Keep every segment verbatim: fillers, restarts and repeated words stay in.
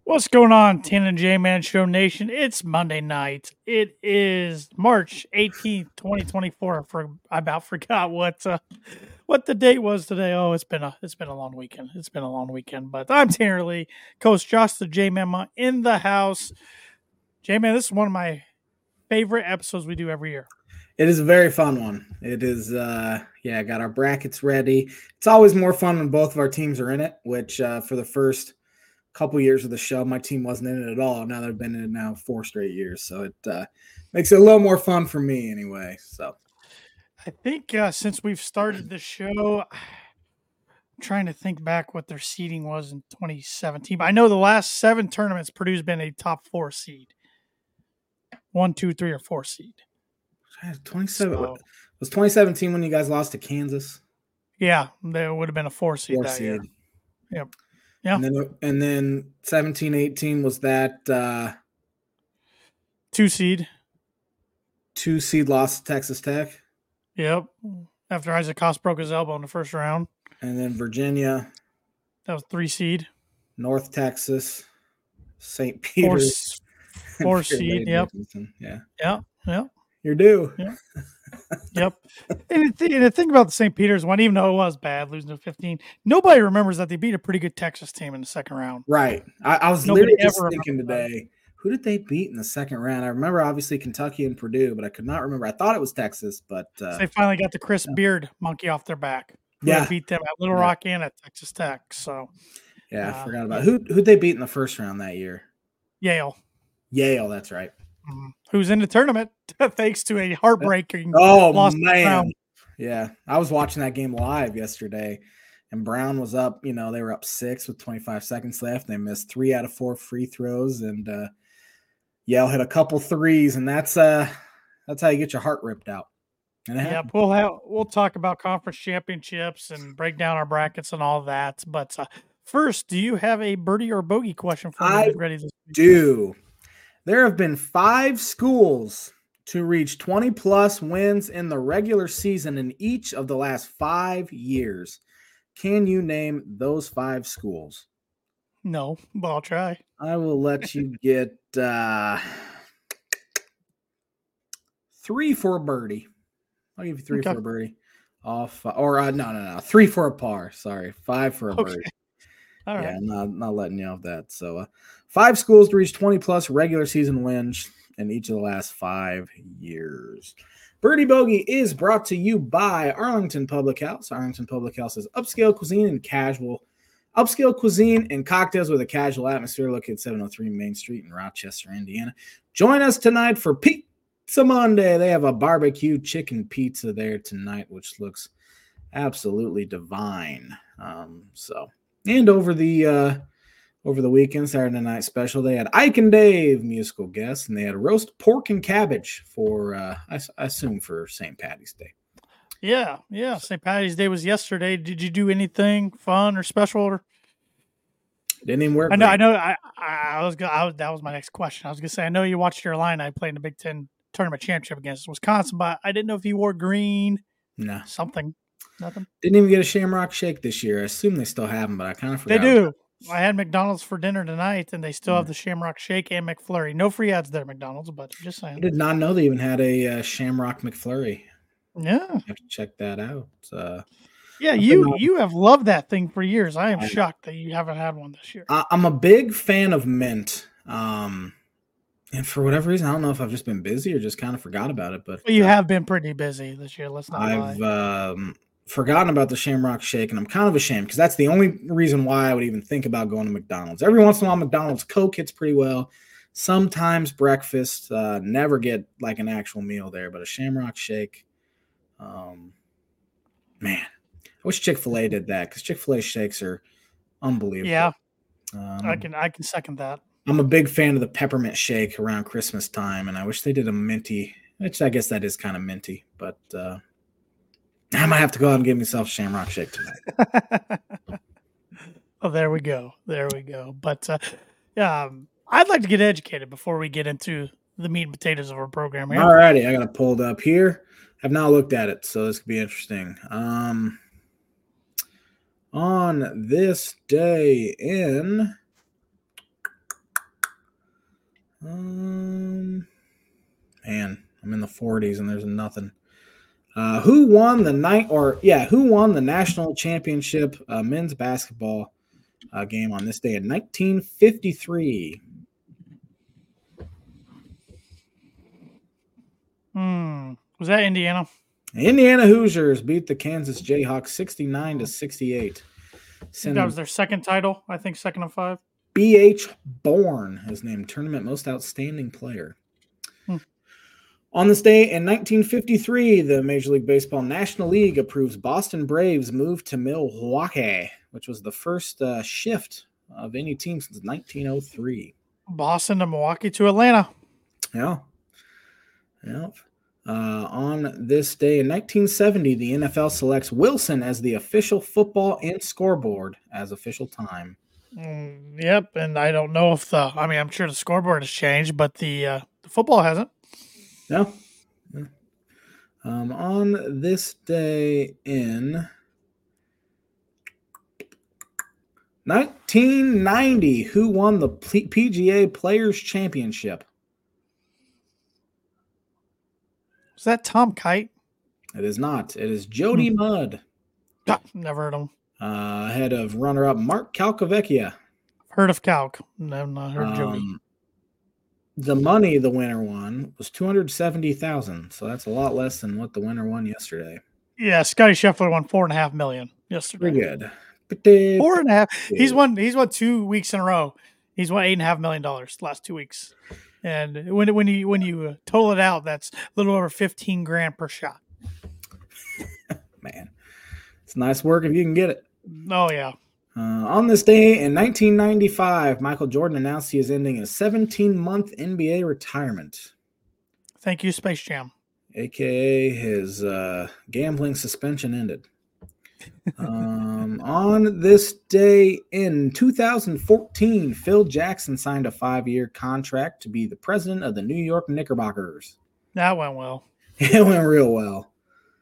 What's going on, Tan and J Man Show Nation? It's Monday night. It is March eighteenth, twenty twenty-four. For I about forgot what uh, what the date was today. Oh, it's been a it's been a long weekend. It's been a long weekend. But I'm Tanner Lee, Coach Josh the J Man in the house. J Man, this is one of my favorite episodes we do every year. It is a very fun one. It is, uh, yeah, got our brackets ready. It's always more fun when both of our teams are in it, which uh, for the first couple years of the show, my team wasn't in it at all. Now they've been in it now four straight years. So it uh, makes it a little more fun for me anyway. So I think uh, since we've started the show, I'm trying to think back what their seeding was in twenty seventeen. I know the last seven tournaments, Purdue's been a top four seed. One, two, three, or four seed. twenty-seven so, was twenty seventeen when you guys lost to Kansas. Yeah, there would have been a four seed four that seed. year. Yep. Yeah. And then and then seventeen eighteen was that uh, two seed. Two seed lost to Texas Tech. Yep. After Isaac Koss broke his elbow in the first round. And then Virginia. That was three seed. North Texas. Saint Peter's. Four, four seed. Yep. Yeah. Yeah. Yep. You're due. Yep. Yep. And the, and the thing about the Saint Peter's one, even though it was bad, losing to fifteen, nobody remembers that they beat a pretty good Texas team in the second round. Right. I, I was nobody literally just thinking today, who did they beat in the second round? I remember obviously Kentucky and Purdue, but I could not remember. I thought it was Texas, but uh, they finally got the Chris yeah. Beard monkey off their back. Yeah, beat them at Little Rock yeah. and at Texas Tech. So yeah, I uh, forgot about who who'd they beat in the first round that year. Yale. Yale, that's right. Mm-hmm. Who's in the tournament thanks to a heartbreaking oh loss man. Yeah, I was watching that game live yesterday, and Brown was up. You know, they were up six with twenty-five seconds left. They missed three out of four free throws, and uh, Yale hit a couple threes, and that's uh, that's how you get your heart ripped out. And yeah, we'll have, we'll talk about conference championships and break down our brackets and all that. But uh, first, do you have a birdie or bogey question for me? I ready this week? do. There have been five schools to reach twenty plus wins in the regular season in each of the last five years. Can you name those five schools? No, but I'll try. I will let you get uh, three for a birdie. I'll give you three okay. for a birdie. Off or uh, no, no, no, three for a par. Sorry, five for a okay. birdie. All right. Yeah, I'm not, not letting you off that. So, uh, five schools to reach twenty plus regular season wins in each of the last five years. Birdie Bogey is brought to you by Arlington Public House. Arlington Public House is upscale cuisine and casual, upscale cuisine and cocktails with a casual atmosphere located at seven oh three Main Street in Rochester, Indiana. Join us tonight for Pizza Monday. They have a barbecue chicken pizza there tonight, which looks absolutely divine. Um, so, and over the uh, Over the weekend, Saturday night special, they had Ike and Dave musical guests, and they had roast pork and cabbage for, uh, I, I assume, for Saint Patty's Day. Yeah, yeah. Saint Patty's Day was yesterday. Did you do anything fun or special? Or? Didn't even work. I know. Great. I know. I, I was. Gonna, I was. That was my next question. I was gonna say. I know you watched your Illini play in the Big Ten tournament championship against Wisconsin, but I didn't know if you wore green. No, something. Nothing. Didn't even get a Shamrock Shake this year. I assume they still have them, but I kind of forgot. They do. I had McDonald's for dinner tonight, and they still have the Shamrock Shake and McFlurry. No free ads there, McDonald's, but just saying. I did not know they even had a uh, Shamrock McFlurry. Yeah. I have to check that out. Uh, yeah, you you have loved that thing for years. I am I, shocked that you haven't had one this year. I, I'm a big fan of mint. Um, and for whatever reason, I don't know if I've just been busy or just kind of forgot about it. But well, you uh, have been pretty busy this year. Let's not I've, lie. Um, forgotten about the Shamrock Shake, and I'm kind of ashamed because that's the only reason why I would even think about going to McDonald's. Every once in a while, McDonald's Coke hits pretty well. Sometimes breakfast, uh, never get like an actual meal there, but a Shamrock Shake, um, man, I wish Chick-fil-A did that because Chick-fil-A shakes are unbelievable. Yeah, um, I can I can second that. I'm a big fan of the peppermint shake around Christmas time, and I wish they did a minty, which I guess that is kind of minty, but uh, I might have to go out and give myself a Shamrock Shake tonight. Oh, there we go. There we go. But uh, um, I'd like to get educated before we get into the meat and potatoes of our program here. All righty. I got it pulled up here. I've not looked at it, so this could be interesting. Um, on this day in Um, man, I'm in the forties and there's nothing. Uh, who won the night or yeah, who won the national championship uh, men's basketball uh, game on this day in nineteen fifty-three? Hmm. Was that Indiana? Indiana Hoosiers beat the Kansas Jayhawks sixty-nine to sixty-eight. That was their second title, I think, second of five. B H Bourne is named Tournament Most Outstanding Player. Hmm. On this day in nineteen fifty-three, the Major League Baseball National League approves Boston Braves' move to Milwaukee, which was the first uh, shift of any team since nineteen oh three. Boston to Milwaukee to Atlanta. Yeah. Yep. Uh, on this day in nineteen seventy, the N F L selects Wilson as the official football and scoreboard as official time. Mm, yep, and I don't know if the, I mean, I'm sure the scoreboard has changed, but the, uh, the football hasn't. No. Um, on this day in nineteen ninety, who won the P G A Players Championship? Is that Tom Kite? It is not. It is Jody hmm. Mudd. Ah, never heard of him. Uh, ahead of runner-up Mark Calcavecchia. Heard of Calc. No, not heard of Jody. Um, the money the winner won was two hundred seventy thousand dollars, so that's a lot less than what the winner won yesterday. Yeah, Scotty Scheffler won four and a half million yesterday. Pretty good. Pretty, four and a half. He's won. He's won two weeks in a row. He's won eight and a half million dollars the last two weeks. And when when you when you total it out, that's a little over fifteen grand per shot. Man, it's nice work if you can get it. Oh yeah. Uh, on this day in nineteen ninety-five, Michael Jordan announced he is ending a seventeen-month N B A retirement. Thank you, Space Jam. A K A his uh, gambling suspension ended. um, on this day in two thousand fourteen, Phil Jackson signed a five-year contract to be the president of the New York Knickerbockers. That went well. It went real well.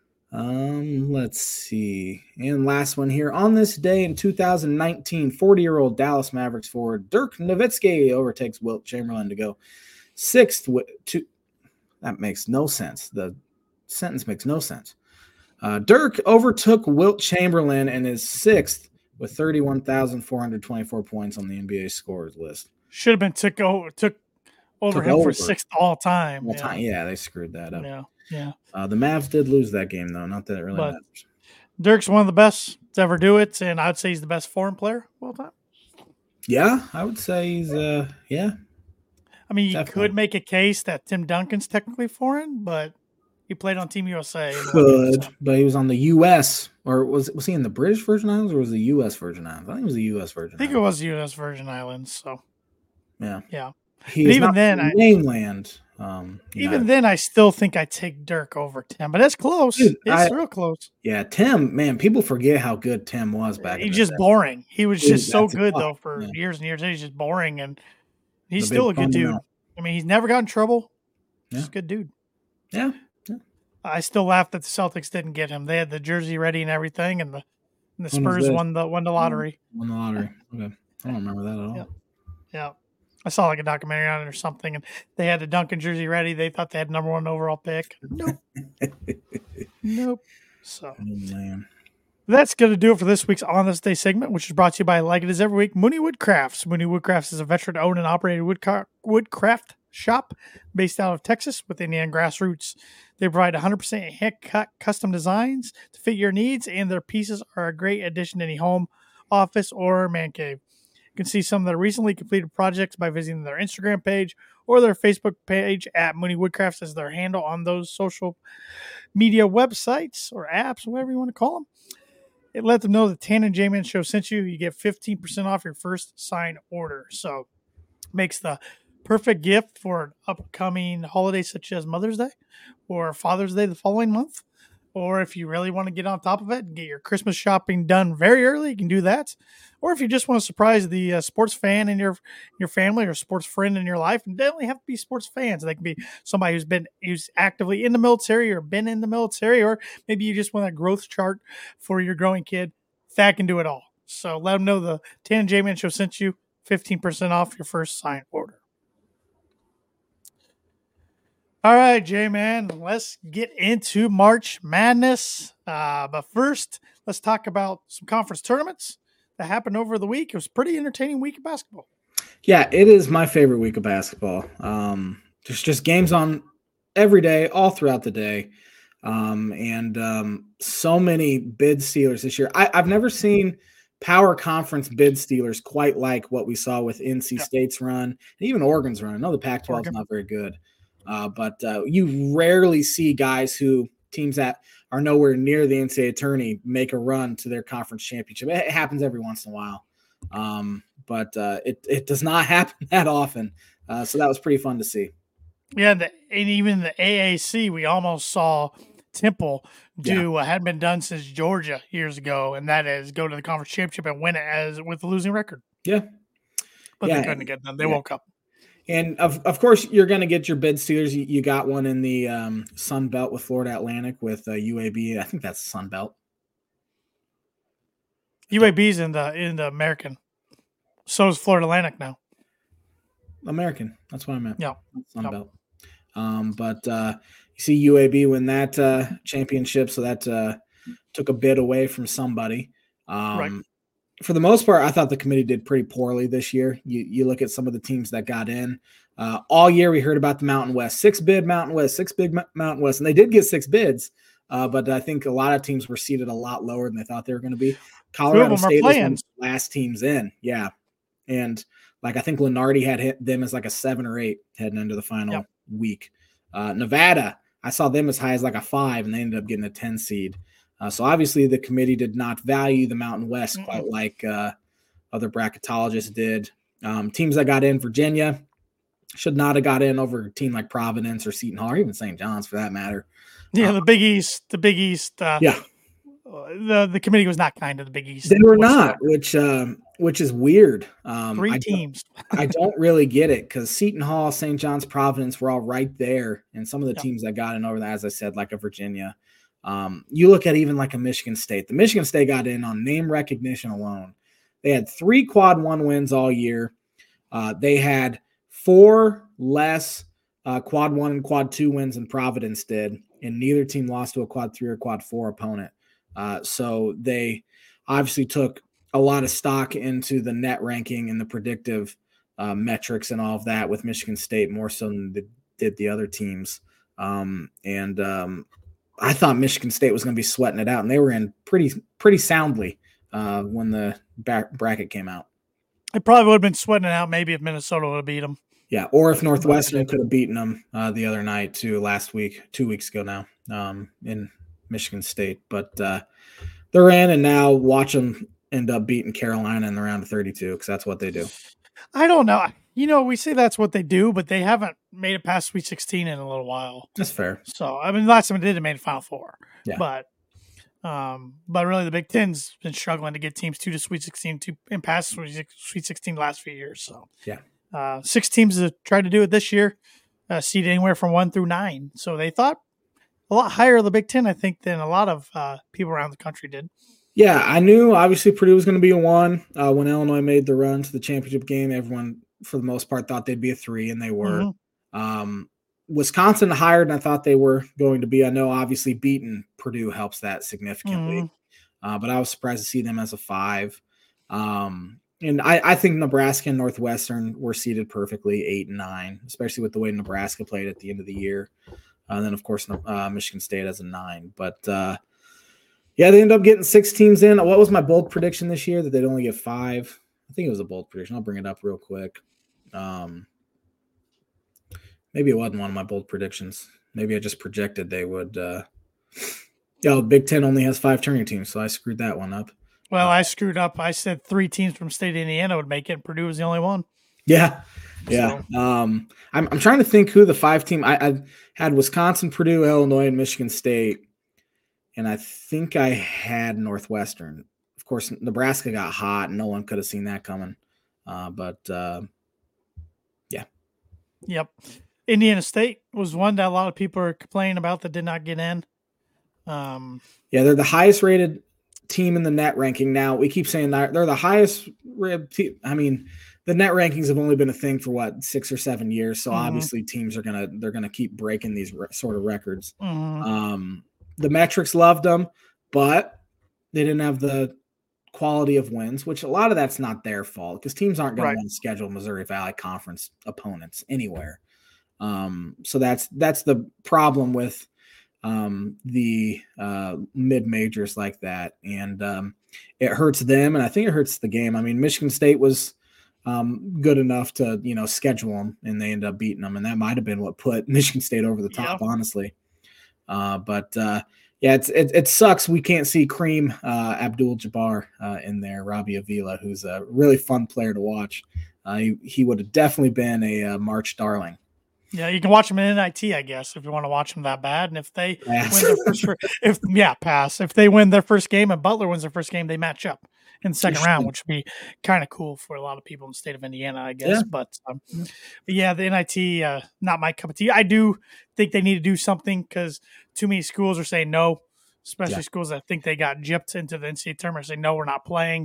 Um, let's see. And last one here. On this day in two thousand nineteen, forty-year-old Dallas Mavericks forward Dirk Nowitzki overtakes Wilt Chamberlain to go sixth. With two. That makes no sense. The sentence makes no sense. Uh, Dirk overtook Wilt Chamberlain and is sixth with thirty-one thousand four hundred twenty-four points on the N B A scorers list. Should have been took over, took over Took him over. for sixth all time. All yeah. time. Yeah, they screwed that up. Yeah, yeah. Uh, the Mavs did lose that game, though. Not that it really But matters. Dirk's one of the best to ever do it, and I'd say he's the best foreign player of all time. Yeah, I would say he's, uh, yeah. I mean, you Definitely. could make a case that Tim Duncan's technically foreign, but he played on Team U S A. Could, but he was on the U S or was was he in the British Virgin Islands or was it the U S Virgin Islands? I think it was the U S Virgin I think Islands. it was U S Virgin Islands. So yeah, yeah. He But is even not then, the I- mainland. Um, Even United. then, I still think I take Dirk over Tim, but that's close. Dude, it's I- real close. yeah, Tim. Man, people forget how good Tim was back. He's in the just day. boring. He was Dude, just so that's a good lot. though for Yeah. years and years. He's just boring, and he's The still a big good dude. fundamental. I mean, he's never got in trouble. Yeah. Just a good dude. Yeah, I still laugh that the Celtics didn't get him. They had the jersey ready and everything, and the and the When was Spurs this? won the won the lottery. won the lottery. Okay, I don't remember that at all. Yeah. Yeah. I saw like a documentary on it or something, and they had the Duncan jersey ready. They thought they had number one overall pick. Nope. Nope. So Oh, man. that's going to do it for this week's On This Day segment, which is brought to you by, like it is every week, Mooney Woodcrafts. Mooney Woodcrafts is a veteran-owned and operated woodca- woodcraft shop based out of Texas with Indiana grassroots. They provide one hundred percent hand-cut custom designs to fit your needs, and their pieces are a great addition to any home, office, or man cave. You can see some of their recently completed projects by visiting their Instagram page or their Facebook page at Mooney Woodcrafts as their handle on those social media websites or apps, whatever you want to call them. It let them know the Tan and J-Man Show sent you. You get fifteen percent off your first sign order. So makes the perfect gift for an upcoming holiday such as Mother's Day or Father's Day the following month. Or if you really want to get on top of it and get your Christmas shopping done very early, you can do that. Or if you just want to surprise the uh, sports fan in your your family or sports friend in your life, and they don't only have to be sports fans. They can be somebody who's been who's actively in the military or been in the military, or maybe you just want a growth chart for your growing kid. That can do it all. So let them know the Tan and J-Man Show sent you fifteen percent off your first sign order. All right, Jay, man, let's get into March Madness. Uh, but first, let's talk about some conference tournaments that happened over the week. It was a pretty entertaining week of basketball. Yeah, it is my favorite week of basketball. Um, there's just games on every day, all throughout the day. Um, and um, so many bid stealers this year. I, I've never seen power conference bid stealers quite like what we saw with N C Yeah. State's run and even Oregon's run. I know the Pac twelve is Oregon. not very good, uh, but uh, you rarely see guys who teams that are nowhere near the N C double A tourney make a run to their conference championship. It happens every once in a while, um, but uh, it it does not happen that often. Uh, so that was pretty fun to see. Yeah, the, and even the A A C, we almost saw Temple do Yeah. what had been done since Georgia years ago, and that is go to the conference championship and win it as with a losing record. Yeah. But Yeah. they couldn't get done. They Yeah. woke up. And of, of course, you're going to get your bid stealers. You, you got one in the um, Sun Belt with Florida Atlantic with uh, U A B. I think that's Sun Belt. U A B's in the in the American. So is Florida Atlantic now. American. That's what I meant. Yeah. Sun Yep. Belt. Um, but uh, you see U A B win that uh, championship, so that uh, took a bid away from somebody. Um, Right. For the most part, I thought the committee did pretty poorly this year. You you look at some of the teams that got in. Uh, all year we heard about the Mountain West. Six bid Mountain West, six big Mountain West. And they did get six bids, uh, but I think a lot of teams were seated a lot lower than they thought they were going to be. Colorado State was one of the last teams in. Yeah. And like I think Lenardi had hit them as like a seven or eight heading into the final Yep. week. Uh, Nevada, I saw them as high as like a five, and they ended up getting a ten seed. Uh, so obviously the committee did not value the Mountain West Mm-mm. quite like uh, other bracketologists did. Um, teams that got in, Virginia should not have got in over a team like Providence or Seton Hall, or even Saint John's for that matter. Yeah, uh, the Big East, the Big East. Uh, yeah, the the committee was not kind to the Big East. they were not, which um, which is weird. Um, Three I teams. I don't really get it because Seton Hall, Saint John's, Providence were all right there, and some of the Yep. teams that got in over that, as I said, like a Virginia. Um, you look at even like a Michigan State. The Michigan State got in on name recognition alone. They had three quad one wins all year. Uh, they had four less uh, quad one and quad two wins than Providence did, and neither team lost to a quad three or quad four opponent. Uh, so they obviously took a lot of stock into the net ranking and the predictive uh, metrics and all of that with Michigan State more so than they did the other teams. Um, and um, I thought Michigan State was going to be sweating it out, and they were in pretty pretty soundly uh, when the back bracket came out. They probably would have been sweating it out maybe if Minnesota would have beat them. Yeah, or if Northwestern could have beaten them uh, the other night too, last week, two weeks ago now, um, in Michigan State. But uh, they're in, and now watch them end up beating Carolina in the round of thirty-two because that's what they do. I don't know. You know, we say that's what they do, but they haven't made it past Sweet sixteen in a little while. That's fair. So, I mean, last time they did, they made a Final Four. Yeah. But, um, but really, the Big Ten's been struggling to get teams to the Sweet sixteen, to and past Sweet sixteen the last few years. So, yeah, uh, six teams have tried to do it this year, uh, seeded anywhere from one through nine. So they thought a lot higher of the Big Ten, I think, than a lot of uh, people around the country did. Yeah, I knew obviously Purdue was going to be a one. Uh, when Illinois made the run to the championship game, everyone, for the most part, thought they'd be a three, and they were. Mm-hmm. Um, Wisconsin higher than I thought they were going to be. I know obviously beating Purdue helps that significantly, mm-hmm. uh, but I was surprised to see them as a five. Um, and I, I think Nebraska and Northwestern were seated perfectly, eight and nine, especially with the way Nebraska played at the end of the year. Uh, and then, of course, uh, Michigan State as a nine. But, uh, yeah, they ended up getting six teams in. What was my bold prediction this year? That they'd only get five? I think it was a bold prediction. I'll bring it up real quick. Um, maybe it wasn't one of my bold predictions. Maybe I just projected they would. Uh, yo, Big Ten only has five tourney teams, so I screwed that one up. Well, I screwed up. I said three teams from state of Indiana would make it, and Purdue was the only one. Yeah, yeah. So. Um, I'm I'm trying to think who the five team. I, I had Wisconsin, Purdue, Illinois, and Michigan State. And I think I had Northwestern. Of course, Nebraska got hot. No one could have seen that coming. Uh, but, uh, yeah. Yep. Indiana State was one that a lot of people are complaining about that did not get in. Um, yeah, they're the highest rated team in the net ranking. Now we keep saying that they're the highest. I mean, the net rankings have only been a thing for what six or seven years. So mm-hmm. obviously teams are gonna they're gonna keep breaking these re- sort of records. Mm-hmm. Um, the metrics loved them, but they didn't have the quality of wins, which a lot of that's not their fault because teams aren't going right. to schedule Missouri Valley Conference opponents anywhere. Um, so that's that's the problem with um, the uh, mid majors like that, and um, it hurts them, and I think it hurts the game. I mean, Michigan State was um, good enough to you know schedule them, and they ended up beating them, and that might have been what put Michigan State over the top, yep. honestly. Uh, but uh, yeah, it's it, it sucks we can't see Kareem uh, Abdul-Jabbar uh, in there, Robbie Avila, who's a really fun player to watch. Uh, he, he would have definitely been a uh, March darling. Yeah, you can watch them in N I T, I guess, if you want to watch them that bad. And if they pass. win their first, if yeah, pass. If they win their first game and Butler wins their first game, they match up in the second round, which would be kind of cool for a lot of people in the state of Indiana, I guess. Yeah. But, um, but yeah, the N I T, uh, not my cup of tea. I do think they need to do something because too many schools are saying no, especially yeah. schools that think they got gypped into the N C double A tournament, say no, we're not playing.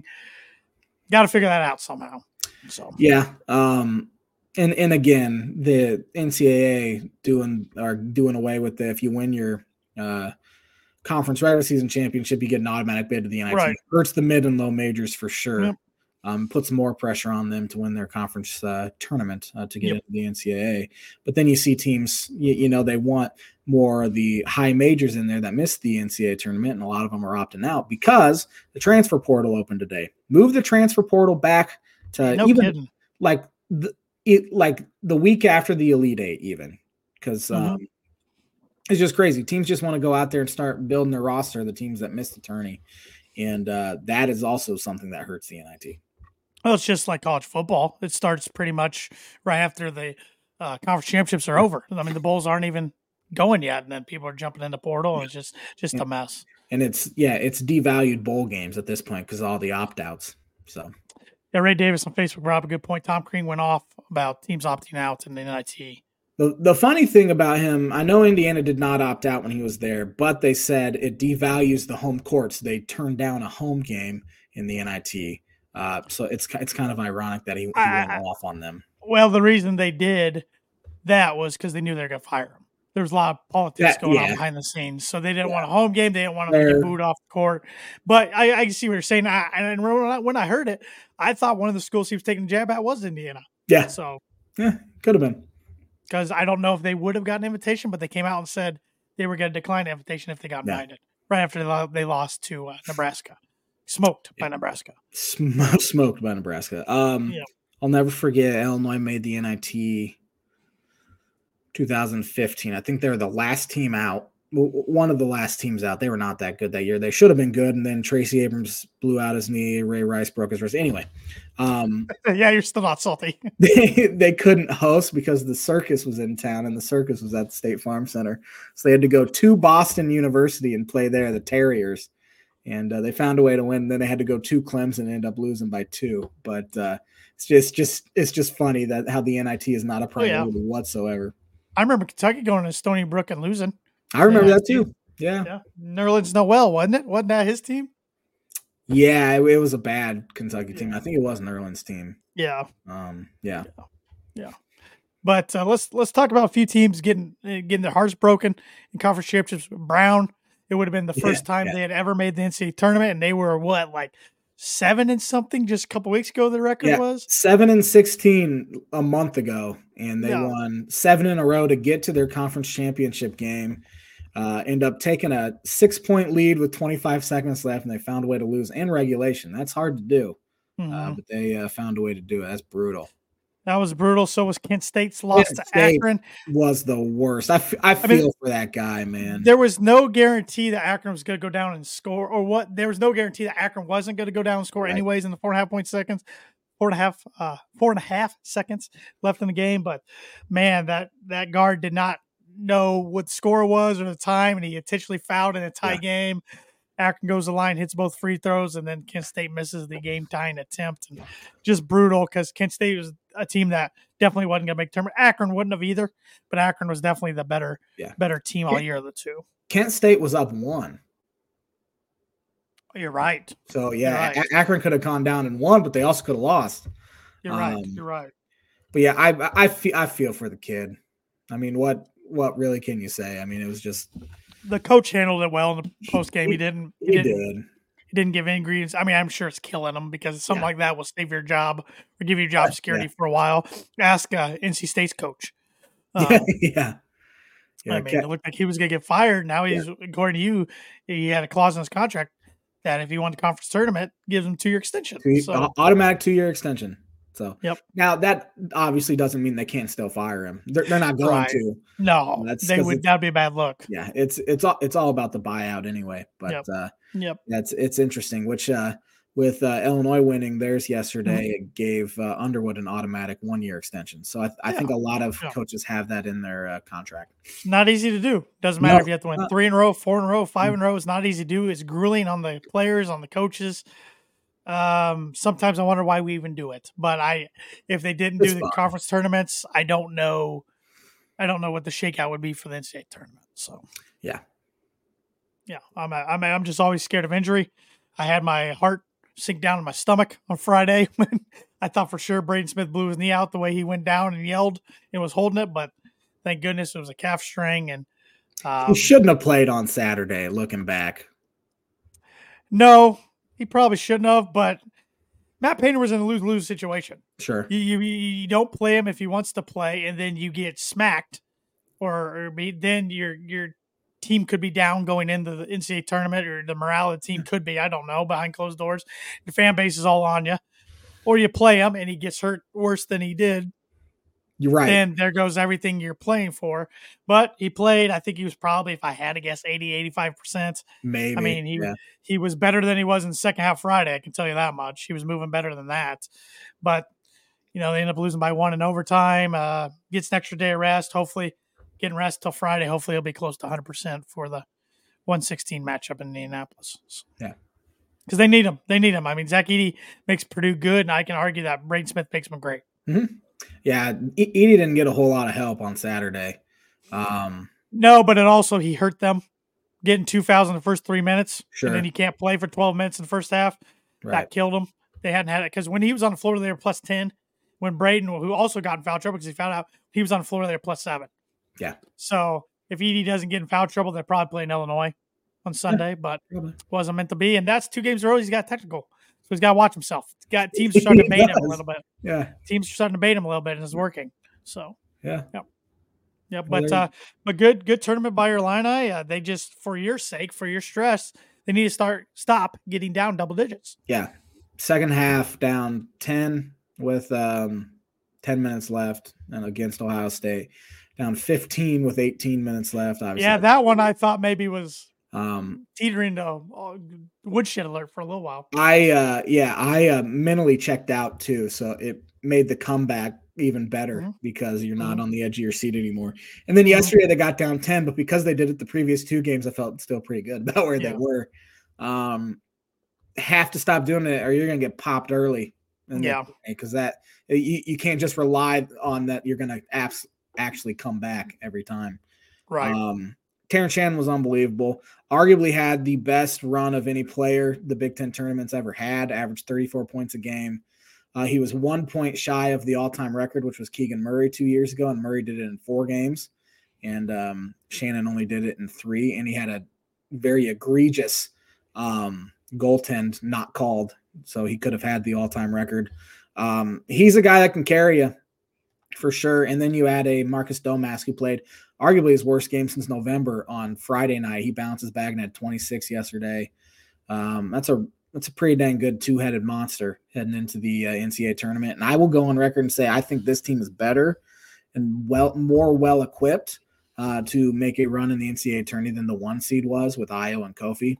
Got to figure that out somehow. So yeah. Um, And and again, the N C double A doing are doing away with the if you win your uh, conference regular season championship, you get an automatic bid to the N I T. Right. Hurts the mid and low majors for sure. Yep. Um, puts more pressure on them to win their conference uh, tournament uh, to get yep. into the N C double A. But then you see teams, you, you know, they want more of the high majors in there that missed the N C double A tournament, and a lot of them are opting out because the transfer portal opened today. Move the transfer portal back to no even kidding. like the It like the week after the Elite Eight, even because um, mm-hmm. it's just crazy. Teams just want to go out there and start building their roster. The teams that missed the tourney, and uh, that is also something that hurts the N I T. Well, it's just like college football. It starts pretty much right after the uh, conference championships are over. I mean, the bowls aren't even going yet, and then people are jumping in the portal. And it's just just yeah. a mess. And it's yeah, it's devalued bowl games at this point because of all the opt outs. So. Yeah, Ray Davis on Facebook brought up a good point. Tom Crean went off about teams opting out in the N I T. The the funny thing about him, I know Indiana did not opt out when he was there, but they said it devalues the home court, so they turned down a home game in the N I T. Uh, so it's it's kind of ironic that he, he went I, off on them. Well, the reason they did that was because they knew they were going to fire him. There was a lot of politics that, going yeah. on behind the scenes, so they didn't yeah. want a home game. They didn't want to get booed off the court. But I, I see what you're saying. I, and when I, when I heard it, I thought one of the schools he was taking a jab at was Indiana. Yeah. So yeah, could have been. Because I don't know if they would have gotten an invitation, but they came out and said they were going to decline the invitation if they got yeah. invited right after they, they lost to uh, Nebraska, smoked yeah. by Nebraska, Sm- smoked by Nebraska. Um, yeah. I'll never forget Illinois made the N I T. twenty fifteen. I think they were the last team out. One of the last teams out. They were not that good that year. They should have been good. And then Tracy Abrams blew out his knee. Ray Rice broke his wrist. Anyway. Um, yeah, you're still not salty. they, they couldn't host because the circus was in town and the circus was at the State Farm Center. So they had to go to Boston University and play there, the Terriers. And uh, they found a way to win. Then they had to go to Clemson and end up losing by two. But uh, it's just, just it's just funny that how the N I T is not a priority oh, yeah. whatsoever. I remember Kentucky going to Stony Brook and losing. I remember yeah, that too. Yeah. yeah. Nerlens Noel, wasn't it? Wasn't that his team? Yeah, it, it was a bad Kentucky team. Yeah. I think it was Nerlens' team. Yeah. Um. Yeah. Yeah. yeah. But uh, let's let's talk about a few teams getting uh, getting their hearts broken in conference championships. Brown, it would have been the first yeah, time yeah. they had ever made the N C double A tournament, and they were what, like seven and something just a couple weeks ago. The record yeah, was seven and sixteen a month ago, and they yeah. won seven in a row to get to their conference championship game. Uh, end up taking a six-point lead with twenty-five seconds left, and they found a way to lose in regulation. That's hard to do, mm-hmm. uh, but they uh, found a way to do it. That's brutal. That was brutal. So was Kent State's loss Kent to State Akron. Was the worst. I, f- I feel I mean, for that guy, man. There was no guarantee that Akron was going to go down and score, or what? There was no guarantee that Akron wasn't going to go down and score right. anyways in the four and a half point seconds, four and a half, uh, four and a half seconds left in the game. But man, that that guard did not know what the score was or the time, and he intentionally fouled in a tie yeah. game. Akron goes to the line, hits both free throws, and then Kent State misses the game-tying attempt. And just brutal because Kent State was a team that definitely wasn't going to make the tournament. Akron wouldn't have either, but Akron was definitely the better, yeah. better team all year of the two. Kent State was up one. You're right. So yeah, You're right. A- Akron could have gone down and won, but they also could have lost. You're right. Um, You're right. But yeah, I I feel I feel for the kid. I mean, what what really can you say? I mean, it was just The coach handled it well in the post game. He didn't. He, he didn't. did. He didn't give ingredients. I mean, I'm sure it's killing him because something Yeah. like that will save your job or give you job security Yeah. for a while. Ask uh, N C State's coach. Um, Yeah, yeah. Yeah, I mean, it looked like he was going to get fired. Now he's, yeah. according to you, he had a clause in his contract that if he won the conference tournament, gives him two year extension. Two, so automatic two year extension. So yep. Now that obviously doesn't mean they can't still fire him. They're, they're not going right. to. No, That's, they would. That'd be a bad look. Yeah, it's it's all it's all about the buyout anyway. But yep. uh, yep, that's it's interesting. Which uh, with uh, Illinois winning theirs yesterday, mm-hmm. it gave uh, Underwood an automatic one year extension. So I, I yeah. think a lot of yeah. coaches have that in their uh, contract. Not easy to do. Doesn't matter no, if you have to win uh, three in a row, four in a row, five mm-hmm. in a row. It's not easy to do. It's grueling on the players, on the coaches. Um, sometimes I wonder why we even do it, but I, if they didn't it's do the fun. conference tournaments, I don't know. I don't know what the shakeout would be for the N C double A tournament. So, yeah, yeah, I'm, I'm, I'm just always scared of injury. I had my heart sink down in my stomach on Friday when I thought for sure Braden Smith blew his knee out the way he went down and yelled and was holding it, but thank goodness it was a calf string. And um, he shouldn't have played on Saturday. Looking back, no. He probably shouldn't have, but Matt Painter was in a lose-lose situation. Sure. You, you you don't play him if he wants to play, and then you get smacked, or, or then your your team could be down going into the N C double A tournament, or the morale of the team could be, I don't know, behind closed doors. The fan base is all on you. Or you play him, and he gets hurt worse than he did. You're right. And there goes everything you're playing for. But he played, I think he was probably, if I had to guess, eighty, eighty-five percent. Maybe. I mean, he yeah. he was better than he was in the second half Friday, I can tell you that much. He was moving better than that. But, you know, they ended up losing by one in overtime. Uh, gets an extra day of rest. Hopefully, getting rest till Friday. Hopefully, he'll be close to one hundred percent for the one sixteen matchup in Indianapolis. So, yeah. Because they need him. They need him. I mean, Zach Edey makes Purdue good, and I can argue that Braden Smith makes him great. Mm-hmm. Yeah, Edey didn't get a whole lot of help on Saturday. Um, no, but it also, he hurt them getting two fouls in the first three minutes. Sure. And then he can't play for twelve minutes in the first half. Right. That killed him. They hadn't had it. Because when he was on the floor, they were plus ten. When Braden, who also got in foul trouble because he found out he was on the floor, they were plus seven. Yeah. So if Edey doesn't get in foul trouble, they're probably playing Illinois on Sunday, yeah, but it wasn't meant to be. And that's two games in a row. He's got technical. So he's got to watch himself. He's got teams are starting to bait him a little bit. Yeah. Teams are starting to bait him a little bit, and it's working. So yeah. Yeah. Yeah. But uh, but good good tournament by Illini. Uh, they just, for your sake, for your stress, they need to start stop getting down double digits. Yeah. Second half down ten with um ten minutes left and against Ohio State. Down fifteen with eighteen minutes left. Obviously. Yeah, that one I thought maybe was Um, teetering to uh, woodshed alert for a little while. I, uh, yeah, I uh, mentally checked out too. So it made the comeback even better mm-hmm. because you're not mm-hmm. on the edge of your seat anymore. And then yesterday they got down ten, but because they did it the previous two games, I felt still pretty good about where yeah. they were. Um, have to stop doing it or you're going to get popped early. Yeah. Because that, you, you can't just rely on that you're going to abs- actually come back every time. Right. Um, Terrence Shannon was unbelievable. Arguably had the best run of any player the Big Ten tournament's ever had, averaged thirty-four points a game. Uh, he was one point shy of the all-time record, which was Keegan Murray two years ago, and Murray did it in four games. And um, Shannon only did it in three, and he had a very egregious um, goaltend not called, so he could have had the all-time record. Um, he's a guy that can carry you for sure. And then you add a Marcus Domask who played arguably his worst game since November on Friday night. He bounces back and had twenty-six yesterday. Um, that's a that's a pretty dang good two-headed monster heading into the uh, N C double A tournament. And I will go on record and say I think this team is better and well more well-equipped uh, to make a run in the N C double A tourney than the one seed was with Ayo and Kofi.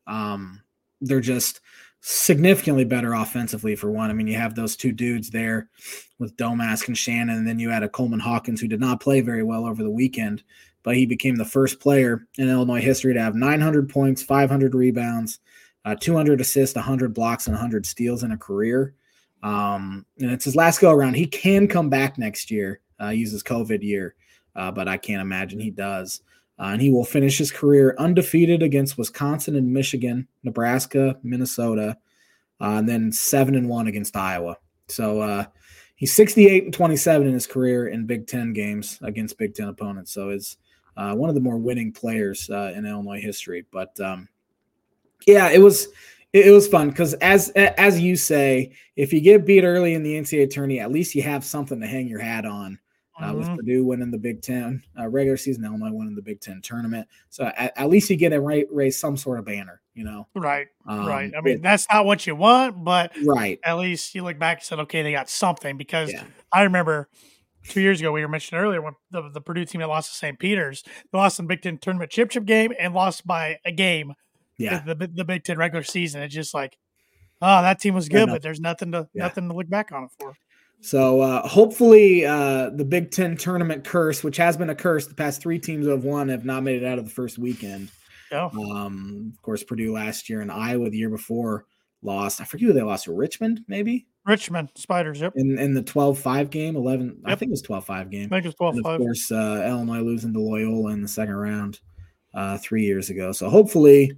Um, they're just significantly better offensively for one. I mean, you have those two dudes there with Domask and Shannon, and then you had a Coleman Hawkins who did not play very well over the weekend, but he became the first player in Illinois history to have nine hundred points, five hundred rebounds, uh, two hundred assists, one hundred blocks, and one hundred steals in a career. Um, and it's his last go around. He can come back next year, uh, use his COVID year, uh, but I can't imagine he does. Uh, and he will finish his career undefeated against Wisconsin and Michigan, Nebraska, Minnesota, uh, and then seven and one against Iowa. So uh, he's sixty-eight and twenty-seven in his career in Big Ten games against Big Ten opponents. So it's uh, one of the more winning players uh, in Illinois history. But um, yeah, it was it, it was fun because as as you say, if you get beat early in the N C double A tourney, at least you have something to hang your hat on. Uh, with Purdue winning the Big Ten uh, regular season, Illinois winning the Big Ten tournament. So at, at least you get to ra- raise some sort of banner, you know? Right, um, right. I mean, it, that's not what you want, but right. at least you look back and said, okay, they got something. Because yeah. I remember two years ago, we were mentioning earlier, when the, the Purdue team that lost to Saint Peter's, they lost in the Big Ten tournament chip-chip game and lost by a game yeah. the, the, the Big Ten regular season. It's just like, oh, that team was good, but there's nothing to yeah. nothing to look back on it for. So uh, hopefully uh, the Big Ten tournament curse, which has been a curse, the past three teams who have won have not made it out of the first weekend. Oh. Um, of course, Purdue last year and Iowa the year before lost. I forget who they lost to. Richmond, maybe? Richmond Spiders, yep. In in the twelve five game, eleven. Yep. I think it was twelve five game. I think it was twelve five. And of course, uh, Illinois losing to Loyola in the second round uh, three years ago. So hopefully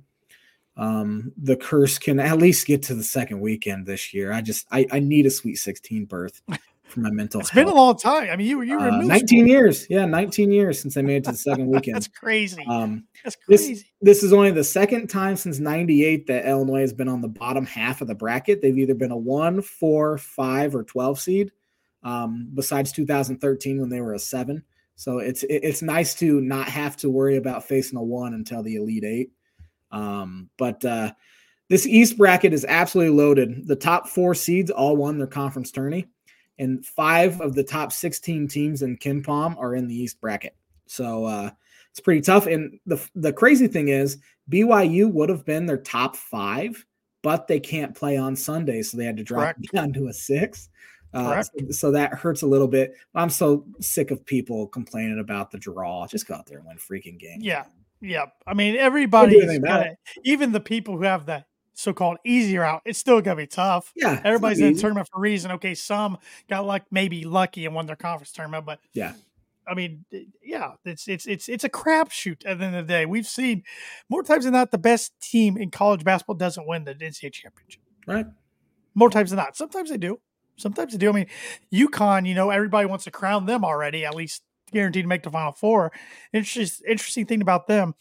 um, the curse can at least get to the second weekend this year. I just I, I need a Sweet sixteen berth for my mental it's health. It's been a long time. I mean, you, you were uh, in nineteen school. years. Yeah, nineteen years since I made it to the second weekend. That's crazy. Um, That's crazy. This, this is only the second time since ninety-eight that Illinois has been on the bottom half of the bracket. They've either been a one, four, five, or twelve seed, um, besides two thousand thirteen when they were a seven. So it's it, it's nice to not have to worry about facing a one until the Elite Eight. Um, but uh, this East bracket is absolutely loaded. The top four seeds all won their conference tourney, and five of the top sixteen teams in KenPom are in the East bracket. So uh, it's pretty tough. And the the crazy thing is B Y U would have been their top five, but they can't play on Sunday, so they had to drop Correct. it down to a six. Uh, so, so that hurts a little bit. I'm so sick of people complaining about the draw. Just go out there and win freaking games. Yeah. Yeah. I mean, everybody, even the people who have the so-called easier out, it's still going to be tough. Yeah. Everybody's in the tournament for a reason. Okay. Some got like maybe lucky and won their conference tournament, but yeah. I mean, yeah, it's it's it's it's a crapshoot at the end of the day. We've seen more times than not the best team in college basketball doesn't win the N C double A championship. Right. More times than not. Sometimes they do. Sometimes they do. I mean, UConn, you know, everybody wants to crown them already, at least guaranteed to make the Final Four. Interesting, interesting thing about them,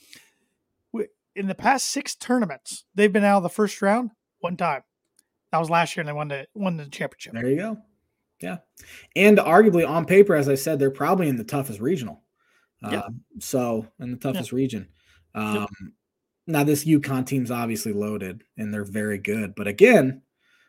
in the past six tournaments, they've been out of the first round one time. That was last year, and they won the won the championship. There you go. Yeah. And arguably on paper, as I said, they're probably in the toughest regional. Yep. Uh, so in the toughest yep. region. Um, yep. Now this UConn team's obviously loaded and they're very good, but again,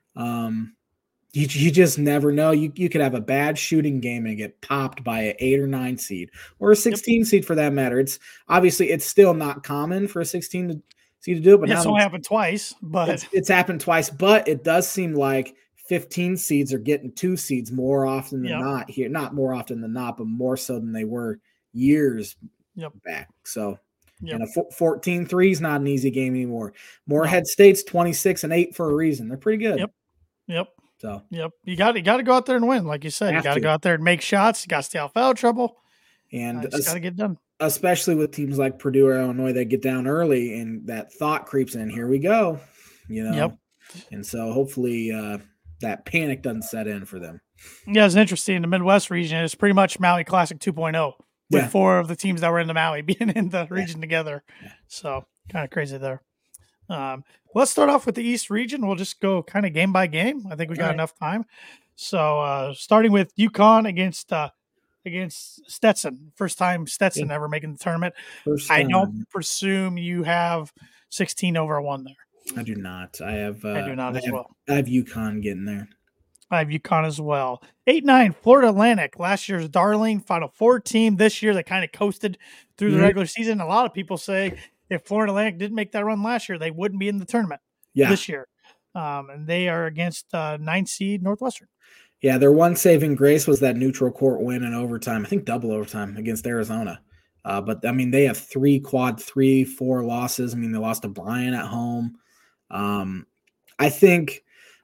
um, you, you just never know. You you could have a bad shooting game and get popped by an eight or nine seed or a sixteen yep. seed for that matter. It's obviously it's still not common for a sixteen to, seed to do it, but yeah, now it's only happened twice, but it's, it's happened twice, but it does seem like fifteen seeds are getting two seeds more often than yep. not here. Not more often than not, but more so than they were years yep. back. So, yep. and a fourteen three is not an easy game anymore. Morehead no. State's twenty-six and eight for a reason. They're pretty good. Yep. Yep. So, yep. You got you got to go out there and win. Like you said, you got to go out there and make shots. You got to stay out of foul trouble. And uh, just got to get done. Especially with teams like Purdue or Illinois that get down early and that thought creeps in. Here we go. You know? Yep. And so hopefully, uh, that panic doesn't set in for them. Yeah, it's interesting. In the Midwest region, it's pretty much Maui Classic two point oh with yeah. four of the teams that were in the Maui being in the region yeah. together. Yeah. So kind of crazy there. Um, let's start off with the East region. We'll just go kind of game by game. I think we got right. enough time. So uh, starting with UConn against uh, against Stetson. First time Stetson yeah. ever making the tournament. First I time. don't presume you have sixteen over a one there. I do not. I have. Uh, I do not I as have, well. I have UConn getting there. I have UConn as well. eight nine, Florida Atlantic. Last year's darling Final Four team. This year they kind of coasted through mm-hmm. the regular season. A lot of people say if Florida Atlantic didn't make that run last year, they wouldn't be in the tournament yeah. this year. Um, and they are against uh, ninth seed Northwestern. Yeah, their one saving grace was that neutral court win in overtime. I think double overtime against Arizona. Uh, but, I mean, they have three quad three, four losses. I mean, they lost to Bryan at home. Um, I think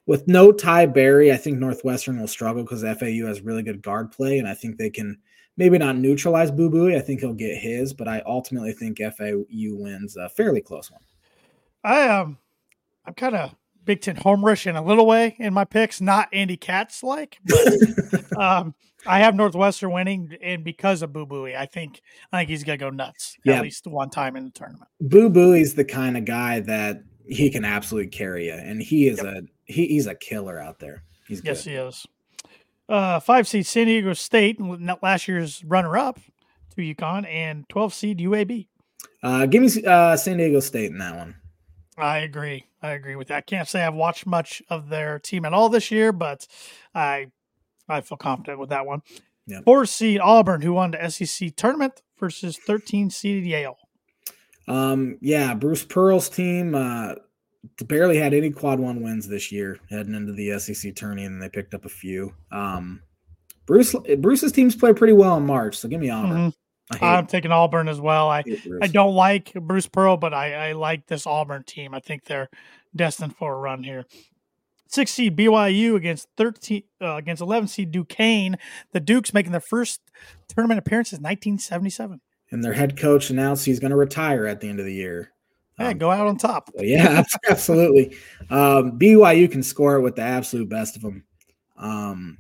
with no Ty Berry, I think Northwestern will struggle because F A U has really good guard play, and I think they can maybe not neutralize Boo Buie. I think he'll get his, but I ultimately think F A U wins a fairly close one. I um, I'm kind of Big Ten homerish in a little way in my picks, not Andy Katz like, but um, I have Northwestern winning, and because of Boo Buie, I think I think he's gonna go nuts Yeah. at least one time in the tournament. Boo Buie's the kind of guy that he can absolutely carry you, and he is yep. a he, he's a killer out there. He's yes, good. he is. Uh, five seed San Diego State, last year's runner up to UConn, and twelve seed U A B. Uh, give me uh, San Diego State in that one. I agree. I agree with that. I can't say I've watched much of their team at all this year, but I I feel confident with that one. Yep. Four seed Auburn, who won the S E C tournament, versus thirteen seeded Yale. Um, yeah, Bruce Pearl's team uh, barely had any quad one wins this year heading into the S E C tourney, and they picked up a few. Um, Bruce Bruce's teams play pretty well in March, so give me Auburn. Mm-hmm. I'm taking Auburn as well. I I don't like Bruce Pearl, but I, I like this Auburn team. I think they're destined for a run here. Six seed B Y U against thirteen uh, against eleven seed Duquesne. The Dukes making their first tournament appearance since nineteen seventy-seven. And their head coach announced he's going to retire at the end of the year. Yeah, um, go out on top. Yeah, absolutely. Um, B Y U can score it with the absolute best of them. Um,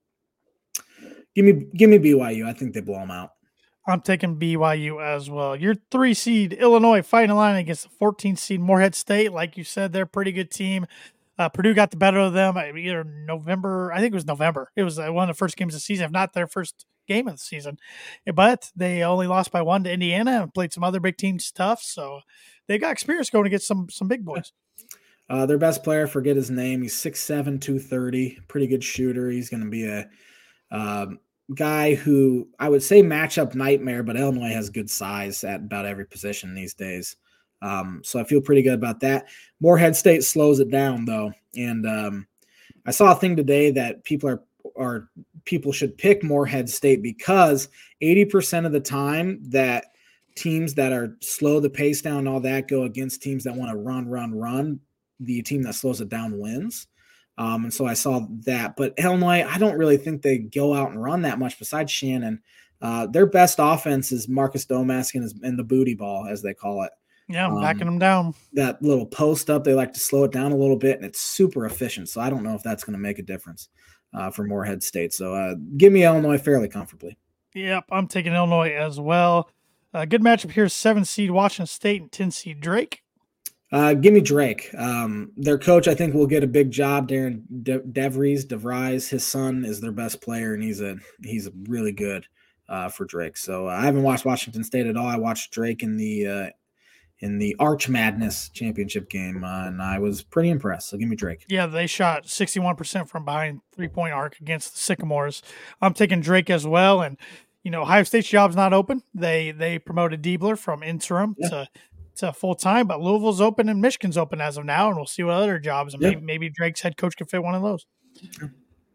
give me, give me B Y U. I think they blow them out. I'm taking B Y U as well. Your three seed Illinois fighting a line against the fourteen seed Morehead State. Like you said, they're a pretty good team. Uh, Purdue got the better of them either November. I think it was November. It was one of the first games of the season, if not their first game of the season. But they only lost by one to Indiana and played some other big teams tough. So they got experience going against some some big boys. Uh, their best player, forget his name. He's six seven, two thirty. Pretty good shooter. He's going to be a um, guy who I would say matchup nightmare, but Illinois has good size at about every position these days. Um, so I feel pretty good about that. Morehead State slows it down though. And um, I saw a thing today that people are, are people should pick Morehead State because eighty percent of the time that teams that are slow the pace down and all that go against teams that want to run, run, run, the team that slows it down wins. Um, and so I saw that, but Illinois, I don't really think they go out and run that much besides Shannon. Uh, their best offense is Marcus Domask and, his, and the booty ball, as they call it. Yeah, I'm um, backing them down. That little post up, they like to slow it down a little bit, and it's super efficient. So I don't know if that's going to make a difference uh, for Morehead State. So uh, give me Illinois fairly comfortably. Yep, I'm taking Illinois as well. Uh, good matchup here, seven seed Washington State and ten seed Drake. Uh, give me Drake. Um, their coach, I think, will get a big job. Darren De- DeVries, DeVries, his son is their best player, and he's a he's really good uh, for Drake. So uh, I haven't watched Washington State at all. I watched Drake in the uh, in the Arch Madness championship game, uh, and I was pretty impressed. So give me Drake. Yeah, they shot sixty-one percent from behind three-point arc against the Sycamores. I'm taking Drake as well, and you know Ohio State's job's not open. They they promoted Diebler from interim yeah. to to full time, but Louisville's open and Michigan's open as of now, and we'll see what other jobs and yeah. maybe maybe Drake's head coach can fit one of those. Yeah.